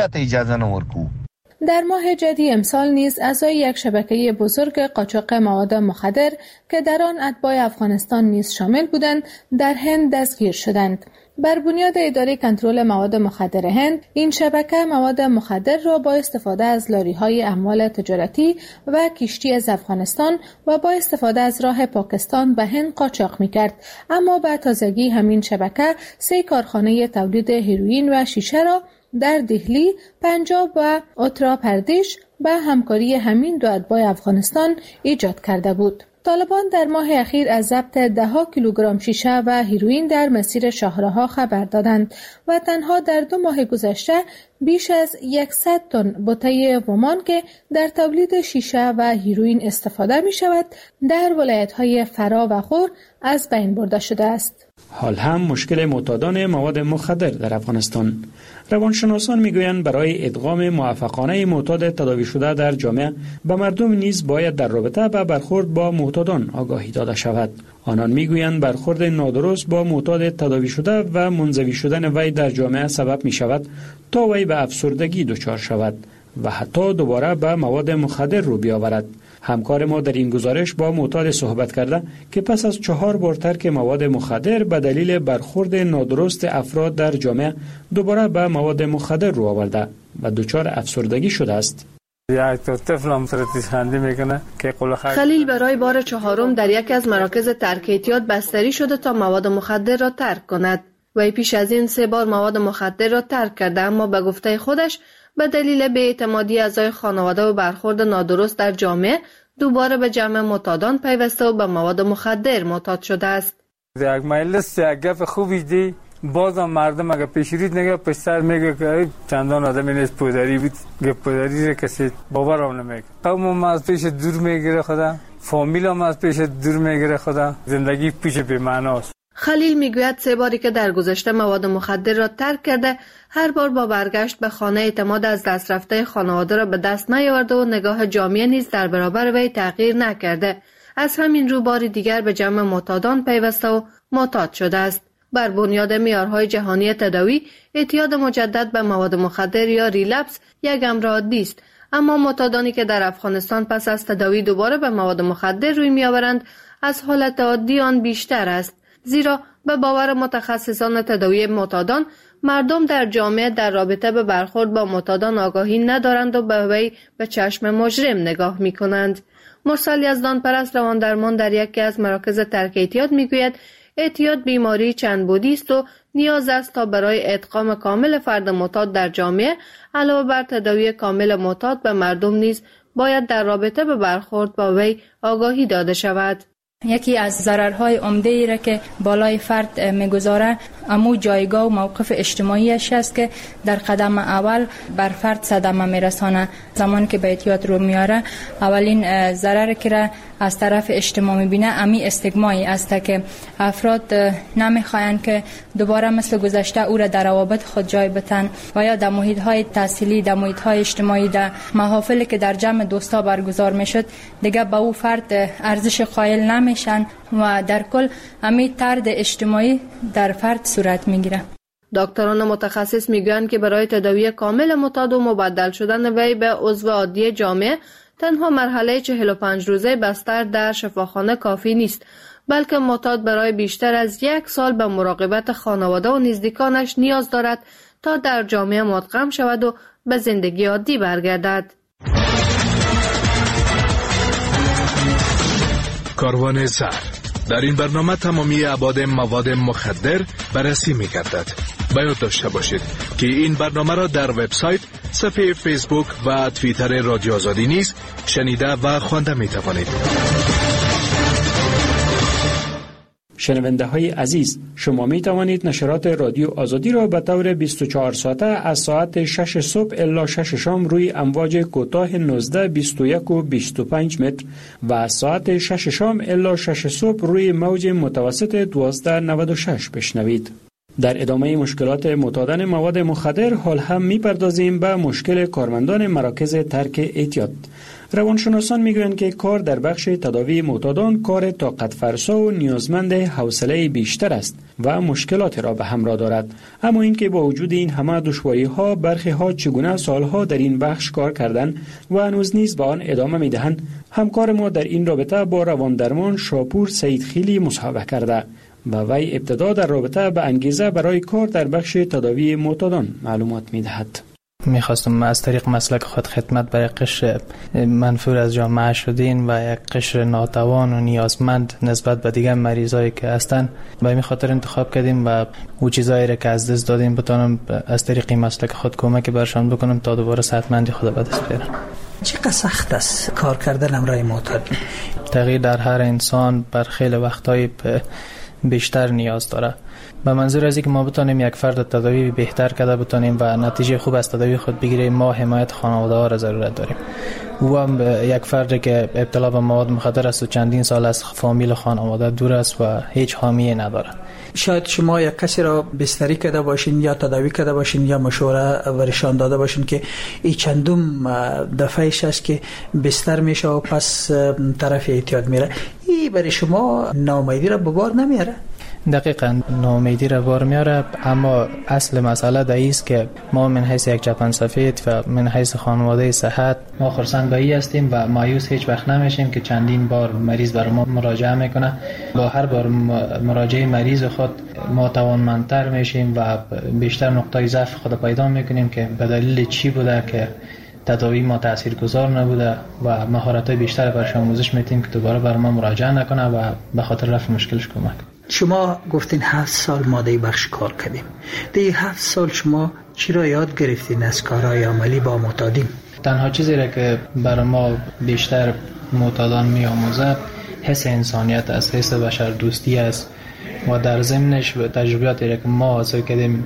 در ماه جدی امسال نیز اعضای یک شبکه بزرگ قاچاق مواد مخدر که در آن اتباع افغانستان نیز شامل بودند در هند دستگیر شدند. بر بنیاد اداره کنترل مواد مخدر هند، این شبکه مواد مخدر را با استفاده از لاری‌های اموال تجارتی و کشتی از افغانستان و با استفاده از راه پاکستان به هند قاچاق می‌کرد. اما به تازگی همین شبکه سه کارخانه تولید هیروئین و شیشه را در دهلی، پنجاب و اتر پردیش به همکاری همین دو اتباع افغانستان ایجاد کرده بود. طالبان در ماه اخیر از ضبط ده ها کیلوگرم شیشه و هیروئین در مسیر شاهراها خبر دادند و تنها در دو ماه گذشته بیش از صد تن بوته ومان که در تولید شیشه و هیروئین استفاده می شود در ولایت‌های فرا و غور از بین برده شده است. حال هم مشکل معتادان مواد مخدر در افغانستان. روانشناسان میگویند برای ادغام موفقانه معتاد تداوی شده در جامعه به مردم نیز باید در رابطه با برخورد با معتادان آگاهی داده شود. آنان میگویند برخورد نادرست با معتاد تداوی شده و منزوی شدن وی در جامعه سبب می شود تا وی به افسردگی دچار شود و حتی دوباره به مواد مخدر رو بیاورد. همکار ما در این گزارش با معتاد صحبت کرده که پس از چهار بار ترک مواد مخدر به دلیل برخورد نادرست افراد در جامعه دوباره به مواد مخدر رو آورده و دچار افسردگی شده است. خلیل برای بار چهارم در یکی از مراکز ترک اعتیاد بستری شده تا مواد مخدر را ترک کند. وی پیش از این سه بار مواد مخدر را ترک کرده، اما به گفته خودش به دلیل بی‌اعتمادی اعضای خانواده و برخورد نادرست در جامعه دوباره به جمع معتادان پیوسته و به مواد مخدر معتاد شده است. یک مجلس یک گپ خوبی دی بازم مردم اگه پیشرید نگه پسر میگه که چندان آدمی نیست پودری بود، گپ پودری را کسی باور هم نمیگه. قوم هم از پیش دور میگیره خدا، فامیل هم از پیش دور میگیره خدا، زندگی پیش بی معناست. خلیل میگوید سه باری که در گذشته مواد مخدر را ترک کرده، هر بار با برگشت به خانه اعتماد از دست رفته خانواده را به دست نیاورده و نگاه جامعه نیز در برابر وی تغییر نکرده. از همین رو بار دیگر به جمع معتادان پیوسته و معتاد شده است. بر بنیاد معیارهای جهانی تداوی، اعتیاد مجدد به مواد مخدر یا ریلپس یک امر عادی است، اما معتادانی که در افغانستان پس از تداوی دوباره به مواد مخدر روی میآورند، از حالت عادی آن بیشتر است. زیرا به باور متخصصان تداوی معتادان، مردم در جامعه در رابطه به برخورد با معتادان آگاهی ندارند و به وی به چشم مجرم نگاه می کنند. مرسل یزدان پرست رواندرمان در یکی از مراکز ترک اعتیاد می گوید اعتیاد بیماری چند بعدی است و نیاز است تا برای ادغام کامل فرد معتاد در جامعه علاوه بر تداوی کامل معتاد به مردم نیز باید در رابطه به برخورد با وی آگاهی داده شود. یکی از ضررهای عمده ای را که بالای فرد میگذاره امو جایگاه و موقف اجتماعیش است که در قدم اول بر فرد صدمه میرسانه. زمانی که به اعتیاد رو میاره، اولین ضرر که را از طرف اجتماع میبینه امی استیگمایی است که افراد نمیخواین که دوباره مثل گذشته او را در روابط خود جای بتن و یا در محیط های تحصیلی، در محیط های اجتماعی، در محافلی که در جمع دوستا برگزار میشد دیگه به او فرد ارزش قائل نمیشن و در کل امی طرد اجتماعی در فرد صورت میگیره. دکتران متخصص میگویند که برای تداوی کامل معتاد و مبدل شدن وی به عضو عادی جامعه تنها مرحله چهل و پنج روزه بستر در شفاخانه کافی نیست، بلکه معتاد برای بیشتر از یک سال به مراقبت خانواده و نزدیکانش نیاز دارد تا در جامعه مدغم شود و به زندگی عادی برگردد. کاروان زهر. در این برنامه تمامی ابعاد مواد مخدر بررسی می‌گردد. باید داشته باشید که این برنامه را در وبسایت، صفحه فیسبوک و توییتر رادیو آزادی نیز شنیده و خوانده می‌توانید. شنونده های عزیز، شما می توانید نشرات رادیو آزادی را به طور بیست و چهار ساعته از ساعت شش صبح الی شش شام روی امواج کوتاه نوزده، بیست و یک و بیست و پنج متر و از ساعت شش شام الی شش صبح روی موج متوسط دوازده نود و شش بشنوید. در ادامه مشکلات معتادان مواد مخدر حال هم می‌پردازیم به مشکل کارمندان مراکز ترک اعتیاد. روانشناسان میگویند که کار در بخش تداوی معتادان کار طاقت فرسا و نیازمند حوصله بیشتر است و مشکلات را به همراه دارد. اما اینکه با وجود این همه دشواری‌ها برخی ها چگونه سالها در این بخش کار کردند و هنوز نیز به آن ادامه میدهند، همکار ما در این رابطه با رواندرمان شاپور سیدخیلی مصاحبه کرده و وی ابتدا در رابطه به انگیزه برای کار در بخش تداوی معتادان معلومات میدهد. میخواستم از طریق مسلک خود خدمت برای قشر منفور از جامعه شدین و یک قشر ناتوان و نیازمند نسبت به دیگر مریضایی که هستن به این خاطر انتخاب کردیم و او چیزایی را که از دست دادیم بتونم از طریق مسلک خود کمک برشان بکنم تا دوباره صحتمندی خود به دست بیارن. چقدر سخت است کار کردن همراه معتاد؟ تغییر در هر انسان بر خیلی وقتایی بیشتر نیاز داره. به منظور از اینکه ما بتونیم یک فرد تداوی بهتر کرده بتونیم و نتیجه خوب از تداوی خود بگیریم، ما حمایت خانواده ها را ضرورت داریم. او هم یک فرد که ابتلا به مواد مخدر است و چندین سال از فامیل خانواده دور است و هیچ حامیه نداره. شاید شما یک کسی را بستری کرده باشین یا تداوی کرده باشین یا مشوره ورشان داده باشین که این چندم دفعهش است که بستر میشه و پس طرف اعتیاد میره، این برای شما ناامیدی را به بار نمیاره؟ دقیقاً ناامیدی را بار میاره، اما اصل مسئله در است که ما من حیث یک جپن سفید و من حیث خانواده صحت ما خرسند به این هستیم و مایوس هیچ وقت نمیشیم که چندین بار مریض بر ما مراجعه میکنه. با هر بار مراجعه مریض خود ما توانمندتر میشیم و بیشتر نقطه ضعف خود پیدا میکنیم که به دلیل چی بوده که تداوی ما تاثیرگذار نبوده و مهارت‌های بیشتر برش آموزش میدیم که دوباره بر ما مراجعه نکنه و به خاطر رفع مشکلش کمک. شما گفتین هفت سال ماده بخش کار کردیم. در این هفت سال شما چی را یاد گرفتین از کارهای عملی با معتادین؟ تنها چیزی را که برای ما بیشتر معتادان می آموزه حس انسانیت است، حس بشر دوستی است و در ضمنش تجربیاتی را که ما حاصل کردیم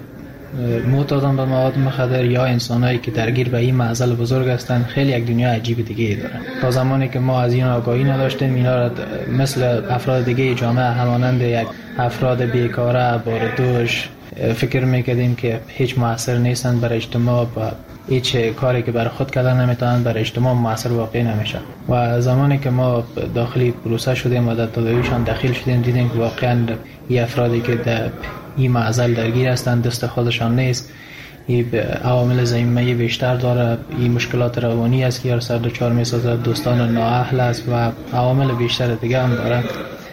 معتادان به مواد مخدر یا انسانایی که درگیر به این معضل بزرگ هستند خیلی یک دنیا عجیب دیگه دارن. تا زمانی که ما از این آگاهی نداشتیم اینا را مثل افراد دیگه جامعه همانند یک افراد بیکاره باردوش فکر میکردیم که هیچ مؤثر نیستند برای اجتماع و هیچ کاری که برای خود کردن نمیتونن برای اجتماع مؤثر واقع نمیشه. و زمانی که ما داخلی پروسه شدیم و در تداویشان داخل شدیم دیدیم که واقعا این افرادی که در این معضل درگیر هستند دست خودشان نیست، این عوامل زمینه‌ای بیشتر داره، این مشکلات روانی است که یا سر دچار میسازه، دوستان نااهل است و عوامل بیشتر دیگه هم داره.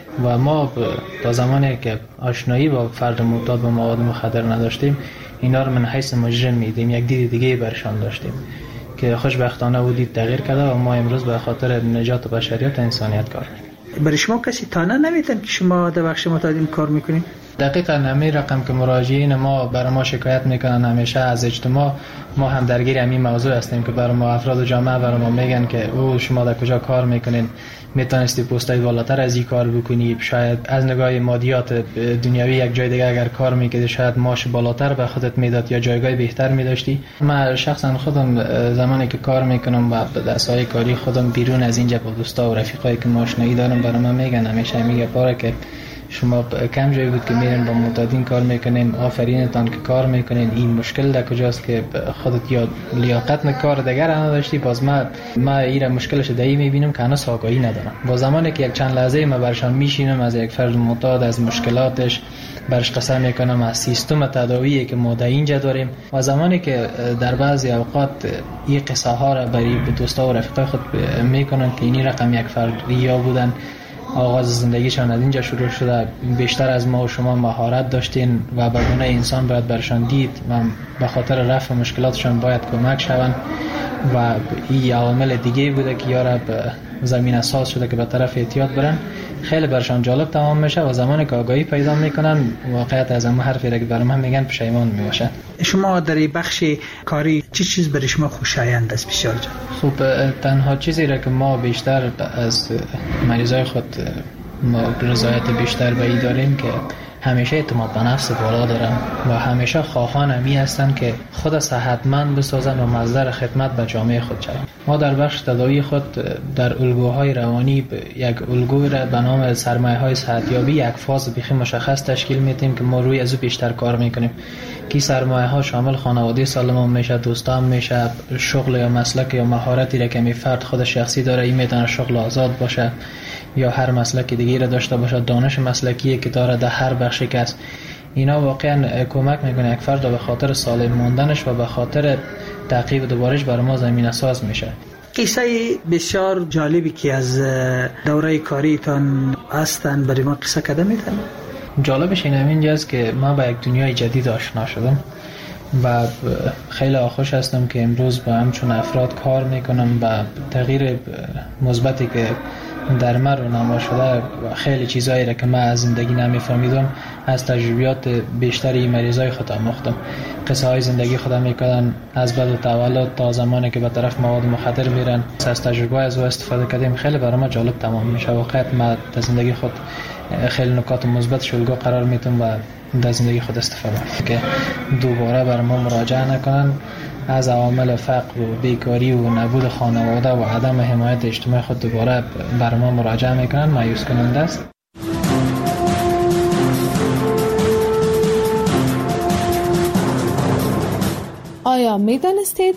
و ما تا زمانی که آشنایی با فرد معتاد به مواد مخدر نداشتیم اینا رو من حیث مجرم میدیم، یک دید دیگه برشان داشتیم که خوشبختانه او دید تغییر کرده و ما امروز به خاطر نجات بشریت انسانیت کار میکنیم. برای شما کسی تانه نمیتن که شما در بخش معتادین کار میکنین؟ دقیقاً همین رقم که مراجعین ما برای ما شکایت میکنن همیشه از اجتماع، ما هم درگیر همین موضوع هستیم که برای ما افراد جامعه برای ما میگن که او شما در کجا کار میکنین، میتونستی پستای بالاتر از این کار بکنی، شاید از نگاه مادیات دنیوی یک جای دیگه اگر کار میکردی شاید معاش بالاتر به خودت میداد یا جایگاه بهتر میداشتی. من شخصا خودم زمانی که کار میکنم و به دستای کاری خودم بیرون از اینجا با دوستا و رفیقایی که آشنایی دارم برای من میگن همیشه میگه پاره که شما کم جایی بود که میرین با معتادین کار میکنین، آفرینتان که کار میکنین، این مشکل در کجاست که خودت یا لیاقت نکار دیگر نداشتی. باز ما ما ایره مشکلش دایی میبینم که هنوز آگاهی ندارم. با زمانی که یک چند لحظه ما برشان میشینم از یک فرد معتاد، از مشکلاتش برش قصه میکنم، از سیستم تداویی که ما در اینجا داریم، و زمانی که در بعضی اوقات این قصه ها را برای دوستا و رفیقای خود میکنن که اینی رقم یک فرد ریا بودن، آغاز زندگیشان از اینجا شروع شده، بیشتر از ما و شما مهارت داشتین و به گونه انسان باید برشان دید و به خاطر رفع مشکلاتشان باید کمک شوند و این عوامل دیگه بوده که یارا به زمین اساس شده که به طرف اعتیاد برن. خیلی برشان جالب تمام میشه و زمانی که آگاهی پیدا میکنن واقعیت از اما حرفی را که برام هم میگن پشیمان میباشن. شما در بخش کاری چی چیز برای شما خوشایند است بسیار جان؟ خب تنها چیزی را که ما بیشتر از مریضای خود ما رضایت بیشتر به این داریم که همیشه اعتماد به نفس بالا دارن و همیشه خواهان امی هستن که خود صحتمند بسازن و مصدر خدمت به جامعه خود شوند. ما در بخش تداوی خود در الگوهای روانی یک الگوی را به نام سرمایه‌های صحتیابی یک فاز بیخی مشخص تشکیل میدیم که ما روی ازو بیشتر کار میکنیم. کی سرمایه‌ها شامل خانواده سالم میشه، دوستان میشه، شغل یا مسلک یا مهارتی را که می فرد خود شخصی داره، این میتونه شغل آزاد باشه یا هر مسلک دیگه را داشته باشه، دانش مسلکی که داره در هر بخشی که است. اینا واقعا کمک میکنه یک فرد به خاطر سالم موندنش و به خاطر تعقیب دوبارش برای ما زمینه ساز میشه. قصه بسیار جالبی که از دوره کاریتان هستن برای ما قصه کده میتن؟ جالبش این همینجاست که ما با یک دنیای جدید آشنا شدم و خیلی خوش هستم که امروز با همچون افراد کار میکنم و تغییر مثبتی که در من رونما شده و خیلی چیزایی را که من از زندگی نمیفهمیدم از تجربیات بیشتری مریضای خود آموختم. قصه های زندگی خودم میکردن از بعد تولد تا زمانی که به طرف مواد مخدر میرن، از تجربه از او استفاده کردیم. خیلی برای ما جالب تمام میشه. واقعا من در زندگی خود خیلی نکات مثبت شلگو قرار میتونم و در زندگی خود استفاده که دوباره برای ما مراجعه نکنن، از عوامل فقر و بیکاری و نبود خانواده و عدم حمایت اجتماعی خود دوباره برای ما مراجعه میکنن. مایوس کننده است. آیا میدانستید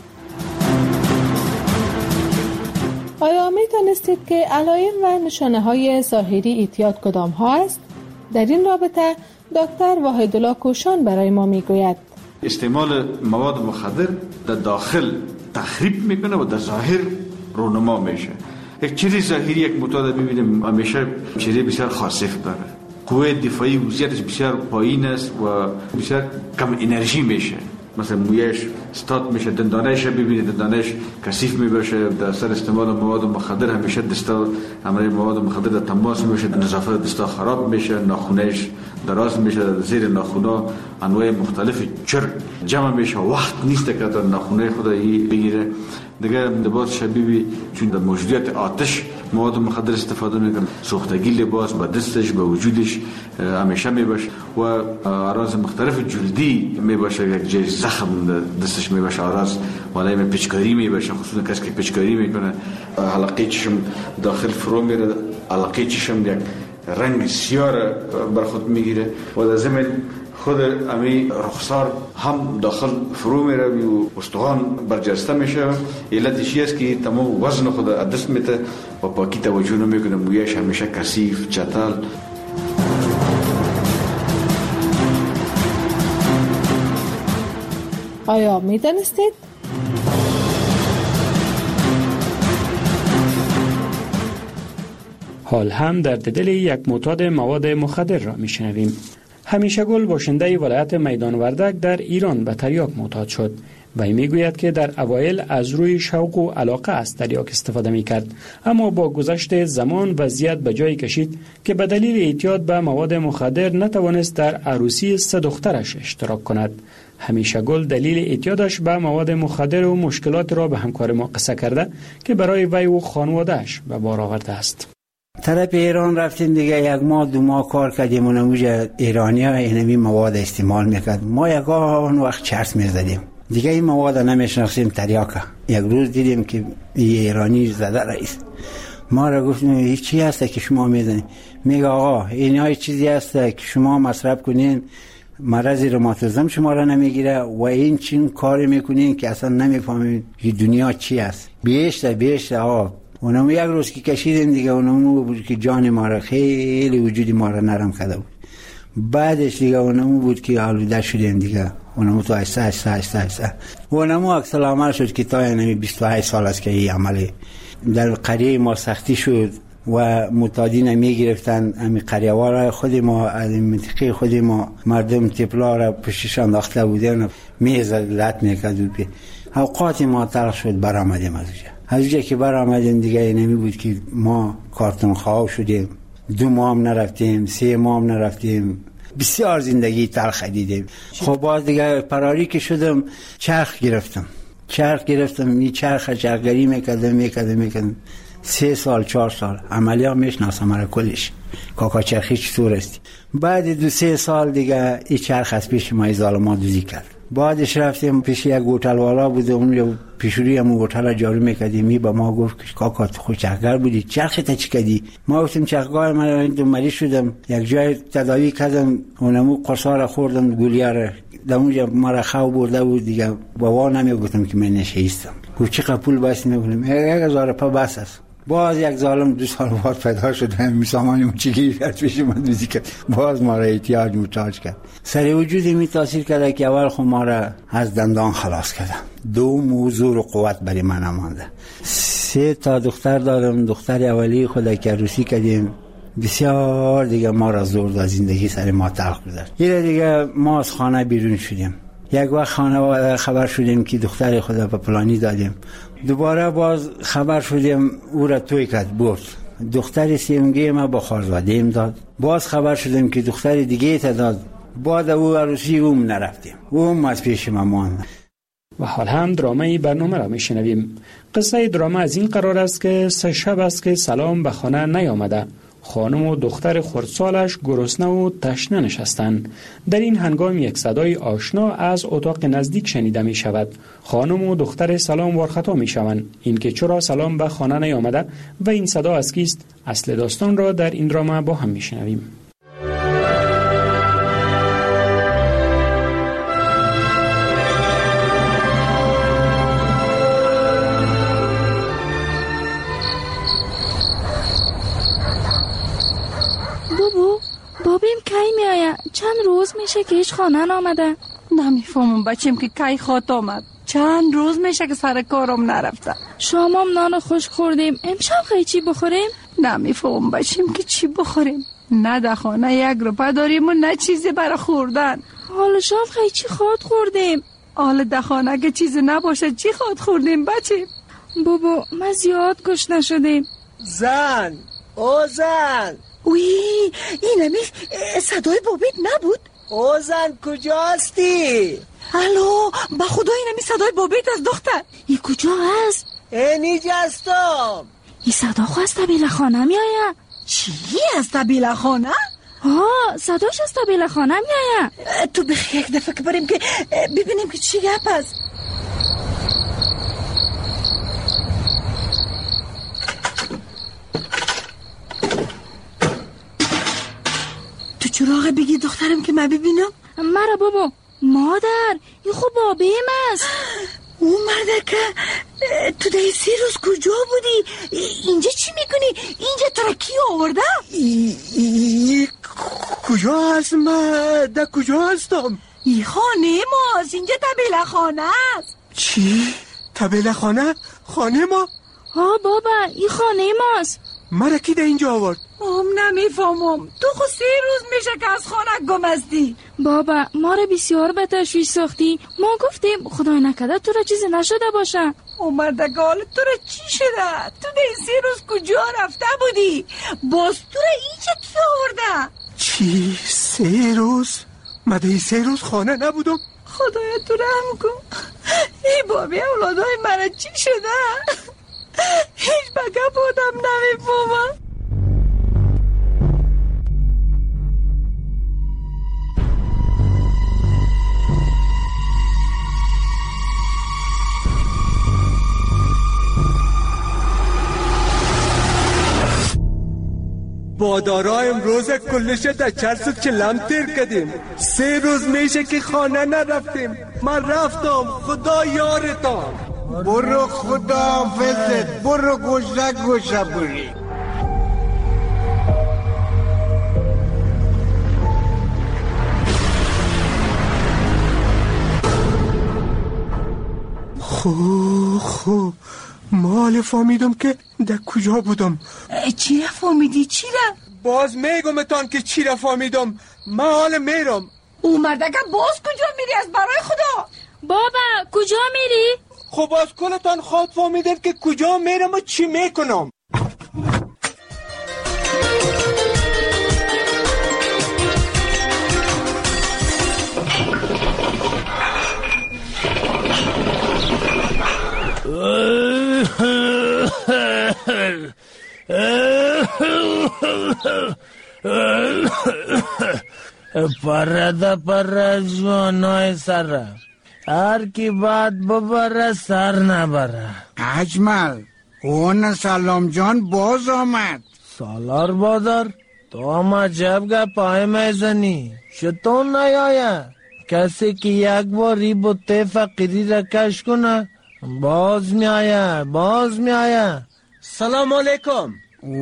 آیا میدانستید که علائم و نشانه های ظاهری اعتیاد کدام ها است؟ در این رابطه دکتر وحیدالله کوشان برای ما میگوید استعمال مواد مخدر در داخل تخریب میکنه و در ظاهر رونما میشه. یک چیز ظاهری یک معتاد ببینیم همیشه چیز بسیار خاصف داره، قوه دفاعی وضعیتش بسیار پایین است و بسیار کم انرژی میشه. مثلا مویش استاد میشه، دندانش ببینید دندانش کثیف میباشه در اثر استعمال مواد مخدر. همیشه دستا همراه مواد مخدر در تماس میشه، نظافت دستا خراب میشه، ناخونش دراز میشه، زیر ناخونا انواع مختلف چرک جمع میشه، وقت نیست که در ناخونه خود بگیره دیگه. لباس شبیه چون در موجودیت آتش مواد مخدر استفاده میکنه، سوختگی لباس با دستش با وجودش همیشه میباشه و اعراض مختلف جلدی میباشه، یک جای زخم دستش میباشه، اعراض والای پیچکاری میباشه، خصوصا کسی که پیچکاری میکنه حلقه چشم داخل فرو میره، حلقه چشم یک رنگ سیاه بر خود میگیره و در ضمن خود امی رخسار هم داخل فرو میره و استخوان برجسته میشه. علتش است که تمام وزن خود دست میته و پاکی توجه نمیکنه، مویش همیشه کثیف چتل. آیا میدانستید؟ حال هم در دل یک معتاد مواد مخدر را میشنویم. همیشه گل باشنده ولایت میدان وردک در ایران به تریاک معتاد شد و میگوید که در اوایل از روی شوق و علاقه از تریاک استفاده میکرد، اما با گذشت زمان وضعیت به جایی کشید که به دلیل اعتیاد به مواد مخدر نتوانست در عروسی سه دخترش اشتراک کند. همیشه گل دلیل اعتیادش به مواد مخدر و مشکلات را به همکار ما قصه کرده که برای وی و خانواده‌اش به بار آورده است. طرف ایران رفتیم دیگه، یک ماه دو ماه کار کردیم و نموجه ایرانی ها اینمی مواد استعمال میکرد. ما یکان وقت چرس میزدیم دیگه، این مواد نمیشناختیم تریاکه. یک روز دیدیم که ایرانی زده رئیس ما را گفتیم هیچ چی هسته که شما میدونید؟ میگه آقا این های چیزی هسته که شما مصرف کنین مرض روماتیسم شما را نمیگیره و این چین کار میکنین که اصلا نمیفهمین که دنیا چی است. بیشتر بیشتر آقا اونم یک روز که کشیدیم دیگه اونم بود که جان ما را خیلی وجودی ما را نرم کرده بود. بعدش دیگه اونم بود که آلوده شدیم دیگه اونم تو ایسته ایسته ایسته ایسته اونم اکسل عمل شد که تا یعنی بیست و هشت سال است که این عملی در قریه ما سختی شد و متادین می گرفتن. امی قریه وارا خود ما از منطقه خود ما مردم تپلا را پشتش انداخته بودن میز لط میکرد. اوقات ما تلخ شد برآمدیم از اونجا. از اونجا که برآمدیم دیگه نمی بود که ما کارتون خواه شدیم. دو ماه هم نرفتیم، سه ماه هم نرفتیم، بسیار زندگی تلخ دیدیم. خب باز دیگه پراری که شدم چرخ گرفتم چرخ گرفتم این چرخ چرخگری میکردم میکردم میکردم سه سال چهار سال عملی ها میشناسم مرا کلش کاکا چرخی چطور است. بعد دو سه سال دیگه این چرخ از پیش ما ظالما دوزی کرد. بعدش رفتیم پیش یک هتل والا بود اون پیشوری هم هتل جارو میکردیم. می با ما گفت کاکا تو خود چرخگر بودی چرخ تا چی کردی؟ ما گفتیم چرخگاه من دو مریض شدم یک جای تداوی کردم اونمو قرصا خوردم گولیه را در اونجا مرا خو برده بود دیگه بابا نمیگفتم که من نشیستم. گفت چقدر پول بس میگم یک هزار پا بس است. باز یک ظالم دو سال بعد پیدا شد همین سامانم چیگی کرد پیش من دوزی کرد باز ما را احتیاج محتاج کرد. سر وجودی می تاثیر کرده که اول خود ما را از دندان خلاص کرده. دو موضوع و قوت برای من امانده. سه تا دختر دارم. دختر اولی خود که روسی کردیم بسیار دیگه ما را زور داد. زندگی سر ما تلخ گذشت. یه دیگه ما از خانه بیرون شدیم. یک وقت خانه خبر شدیم که دختر خود به پلانی دادیم. دوباره باز خبر شدیم او را توی کرد برد. دختر سیمگی ما با خارزادیم داد. باز خبر شدیم که دختر دیگه تا داد. بعد او عروسی اوم نرفتیم. اوم از پیش ما ماند. و حال هم درامه برنامه را میشنویم. قصه درامه از این قرار است که سه شب است که سلام به خانه نیامده. خانم و دختر خردسالش گرسنه و تشنه نشستند. در این هنگام یک صدای آشنا از اتاق نزدیک شنیده می شود. خانم و دختر سلام وارخطا می شوند. این که چرا سلام به خانه نیامده و این صدا از کیست؟ اصل داستان را در این درامه با هم می شنویم. بابیم کی می آید؟ چند روز میشه که هیچ خانه نامده. نمیفهمم بچیم که کی خواهد آمد. چند روز میشه که سر کارم نرفته. شامم نان خوش خوردیم. امشب خیلی چی بخوریم؟ نمیفهمم بچیم که چی بخوریم. نه در خانه یک روپه داریم و نه چیزی برای خوردن. حال شام خیلی چی خواهد خوردیم؟ حال در خانه که چیزی نباشه چی خواهد خوردیم بچیم؟ بابا ما زیاد گشنه شدیم. زن او زن اوی این همی صدای بابیت نبود؟ او زن کجا هستی؟ الو با خدا این همی صدای بابیت از دختر. ای کجا هست؟ اینجا هستم. این صدا خو از طبیل خانه می آید. چی از طبیل خانه؟ ها صداش از طبیل خانه می آید. تو بخی یک دفعه که بریم که ببینیم که چی گپ است. چراغ بگی دخترم که من ببینم. مرا بابا مادر این خوب بابیم است. اون مرده که تو ده سی روز کجا بودی؟ اینجا چی میکنی؟ اینجا تو را کی آورده؟ ای ای کجا هست؟ من در کجا هستم؟ ای خانه ماست. اینجا طبیل خانه است. چی؟ طبیل خانه؟ خانه ما؟ ها بابا این خانه ماست. مرا کی ده اینجا آورد؟ ام نمیفهمم. تو خود سی روز میشه که از خانه گم هستی. بابا ما را بسیار به تشویش ساختی. ما گفتیم خدای نکرده تو را چیزی نشده باشه. او مردگال تو را چی شده؟ تو ده سی روز کجا رفته بودی؟ باز تو را اینجا کی آورده؟ چی؟ سه روز؟ من ده سه روز خانه نبودم. خدایا تو رحم کن. ای بابی اولادای من چی شده؟ هیچ بگه بودم نمیفهمم. بادارا امروز کلش در چرس چلم تیر کردیم. سه روز میشه که خانه نرفتیم. من رفتم، خدا یارتان. برو خدا حافظت، برو گوشه گوشه بری. خو خو مال فهمیدم که در کجا بودم. چی را فهمیدی؟ چی را؟ باز میگمتان که چی را فهمیدم. من حال میرم. او مردگه باز کجا میری از برای خدا؟ بابا کجا میری؟ خب باز کلتان خود فهمیدن که کجا میرم و چی میکنم. پرده پر جوانای سر هر کی باد ببره سر نبره. اجمل اون سلام جان باز آمد. سالار بادر تو هم عجب گپای میزنی. شتون نیایه کسی که یک باری بوته فقیری را کش کنه باز میایه باز میایه. سلام علیکم.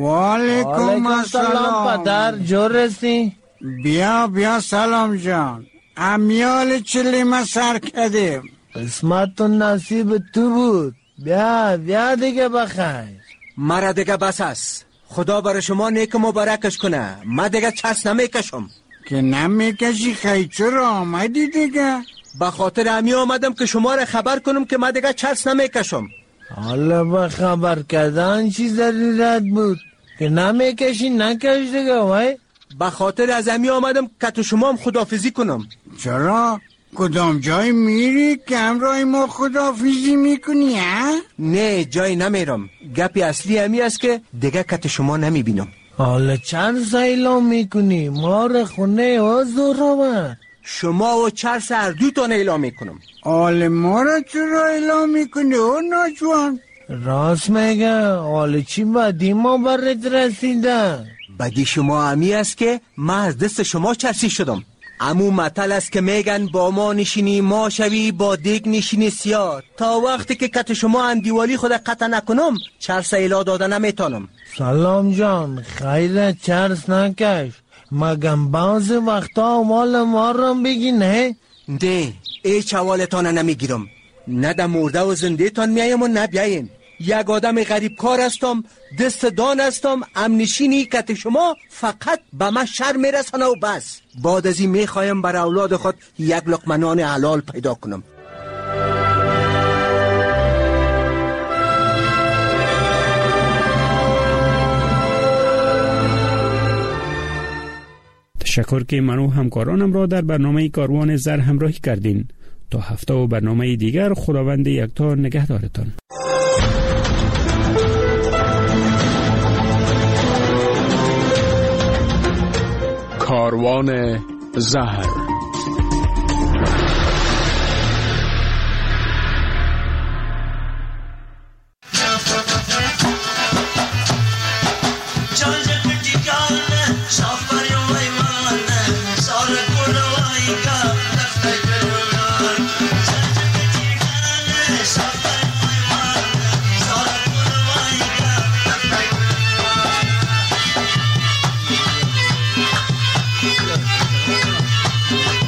وعلیکم السلام پدر جور رسی؟ بیا بیا سلام جان. امیال چلی ما سر کردیم. قسمت و نصیب تو بود. بیا بیا دیگه بخیر. مرا دیگه بس است. خدا برای شما نیک مبارکش کنه. من دیگه چرس نمیکشم. که نمیکشی خیلی چرا آمدی دیگه؟ به خاطر امی آمدم که شما را خبر کنم که من دیگه چرس نمیکشم. حالا به خبر کردن چی ضرورت بود که نمیکشی نکش دیگه وای. به خاطر از امی آمدم که تو شما هم خداحافظی کنم. چرا؟ کدام جای میری که همراه ما خداحافظی میکنی ها؟ نه جای نمیرم. گپی اصلی امی است که دیگه کت شما نمیبینم. حالا چند سایلام میکنی؟ ما را خونه حضور آمد. شما و چرس هر دو تان اعلام میکنم. حال ما را چرا اعلام میکنی او ناجوان؟ راست میگه. حال چی بدی ما برد رسیده؟ بدی شما امی است که من از دست شما چرسی شدم. امو مطل است که میگن با ما نشینی ما شوی با دیگ نشینی سیاه. تا وقتی که کت شما اندیوالی خود قطع نکنم چرس ایلا داده نمیتانم. سلام جان خیر چرس نکش. مگم بعض وقتا مال ما رو بگی نه؟ نه ایچ حوالتان نمیگیرم. نه در مرده و زنده تان میایم و نه بیایم. یک آدم غریب کار هستم، دست دان هستم. امنشینی کت شما فقط به من شر میرسانه و بس. بعد از این میخوایم بر اولاد خود یک لقمه نان حلال پیدا کنم. تشکر که من و همکارانم را در برنامه کاروان زر همراهی کردین. تا هفته و برنامه دیگر خداوند یکتا نگهدارتان. کاروان زهر. Yeah.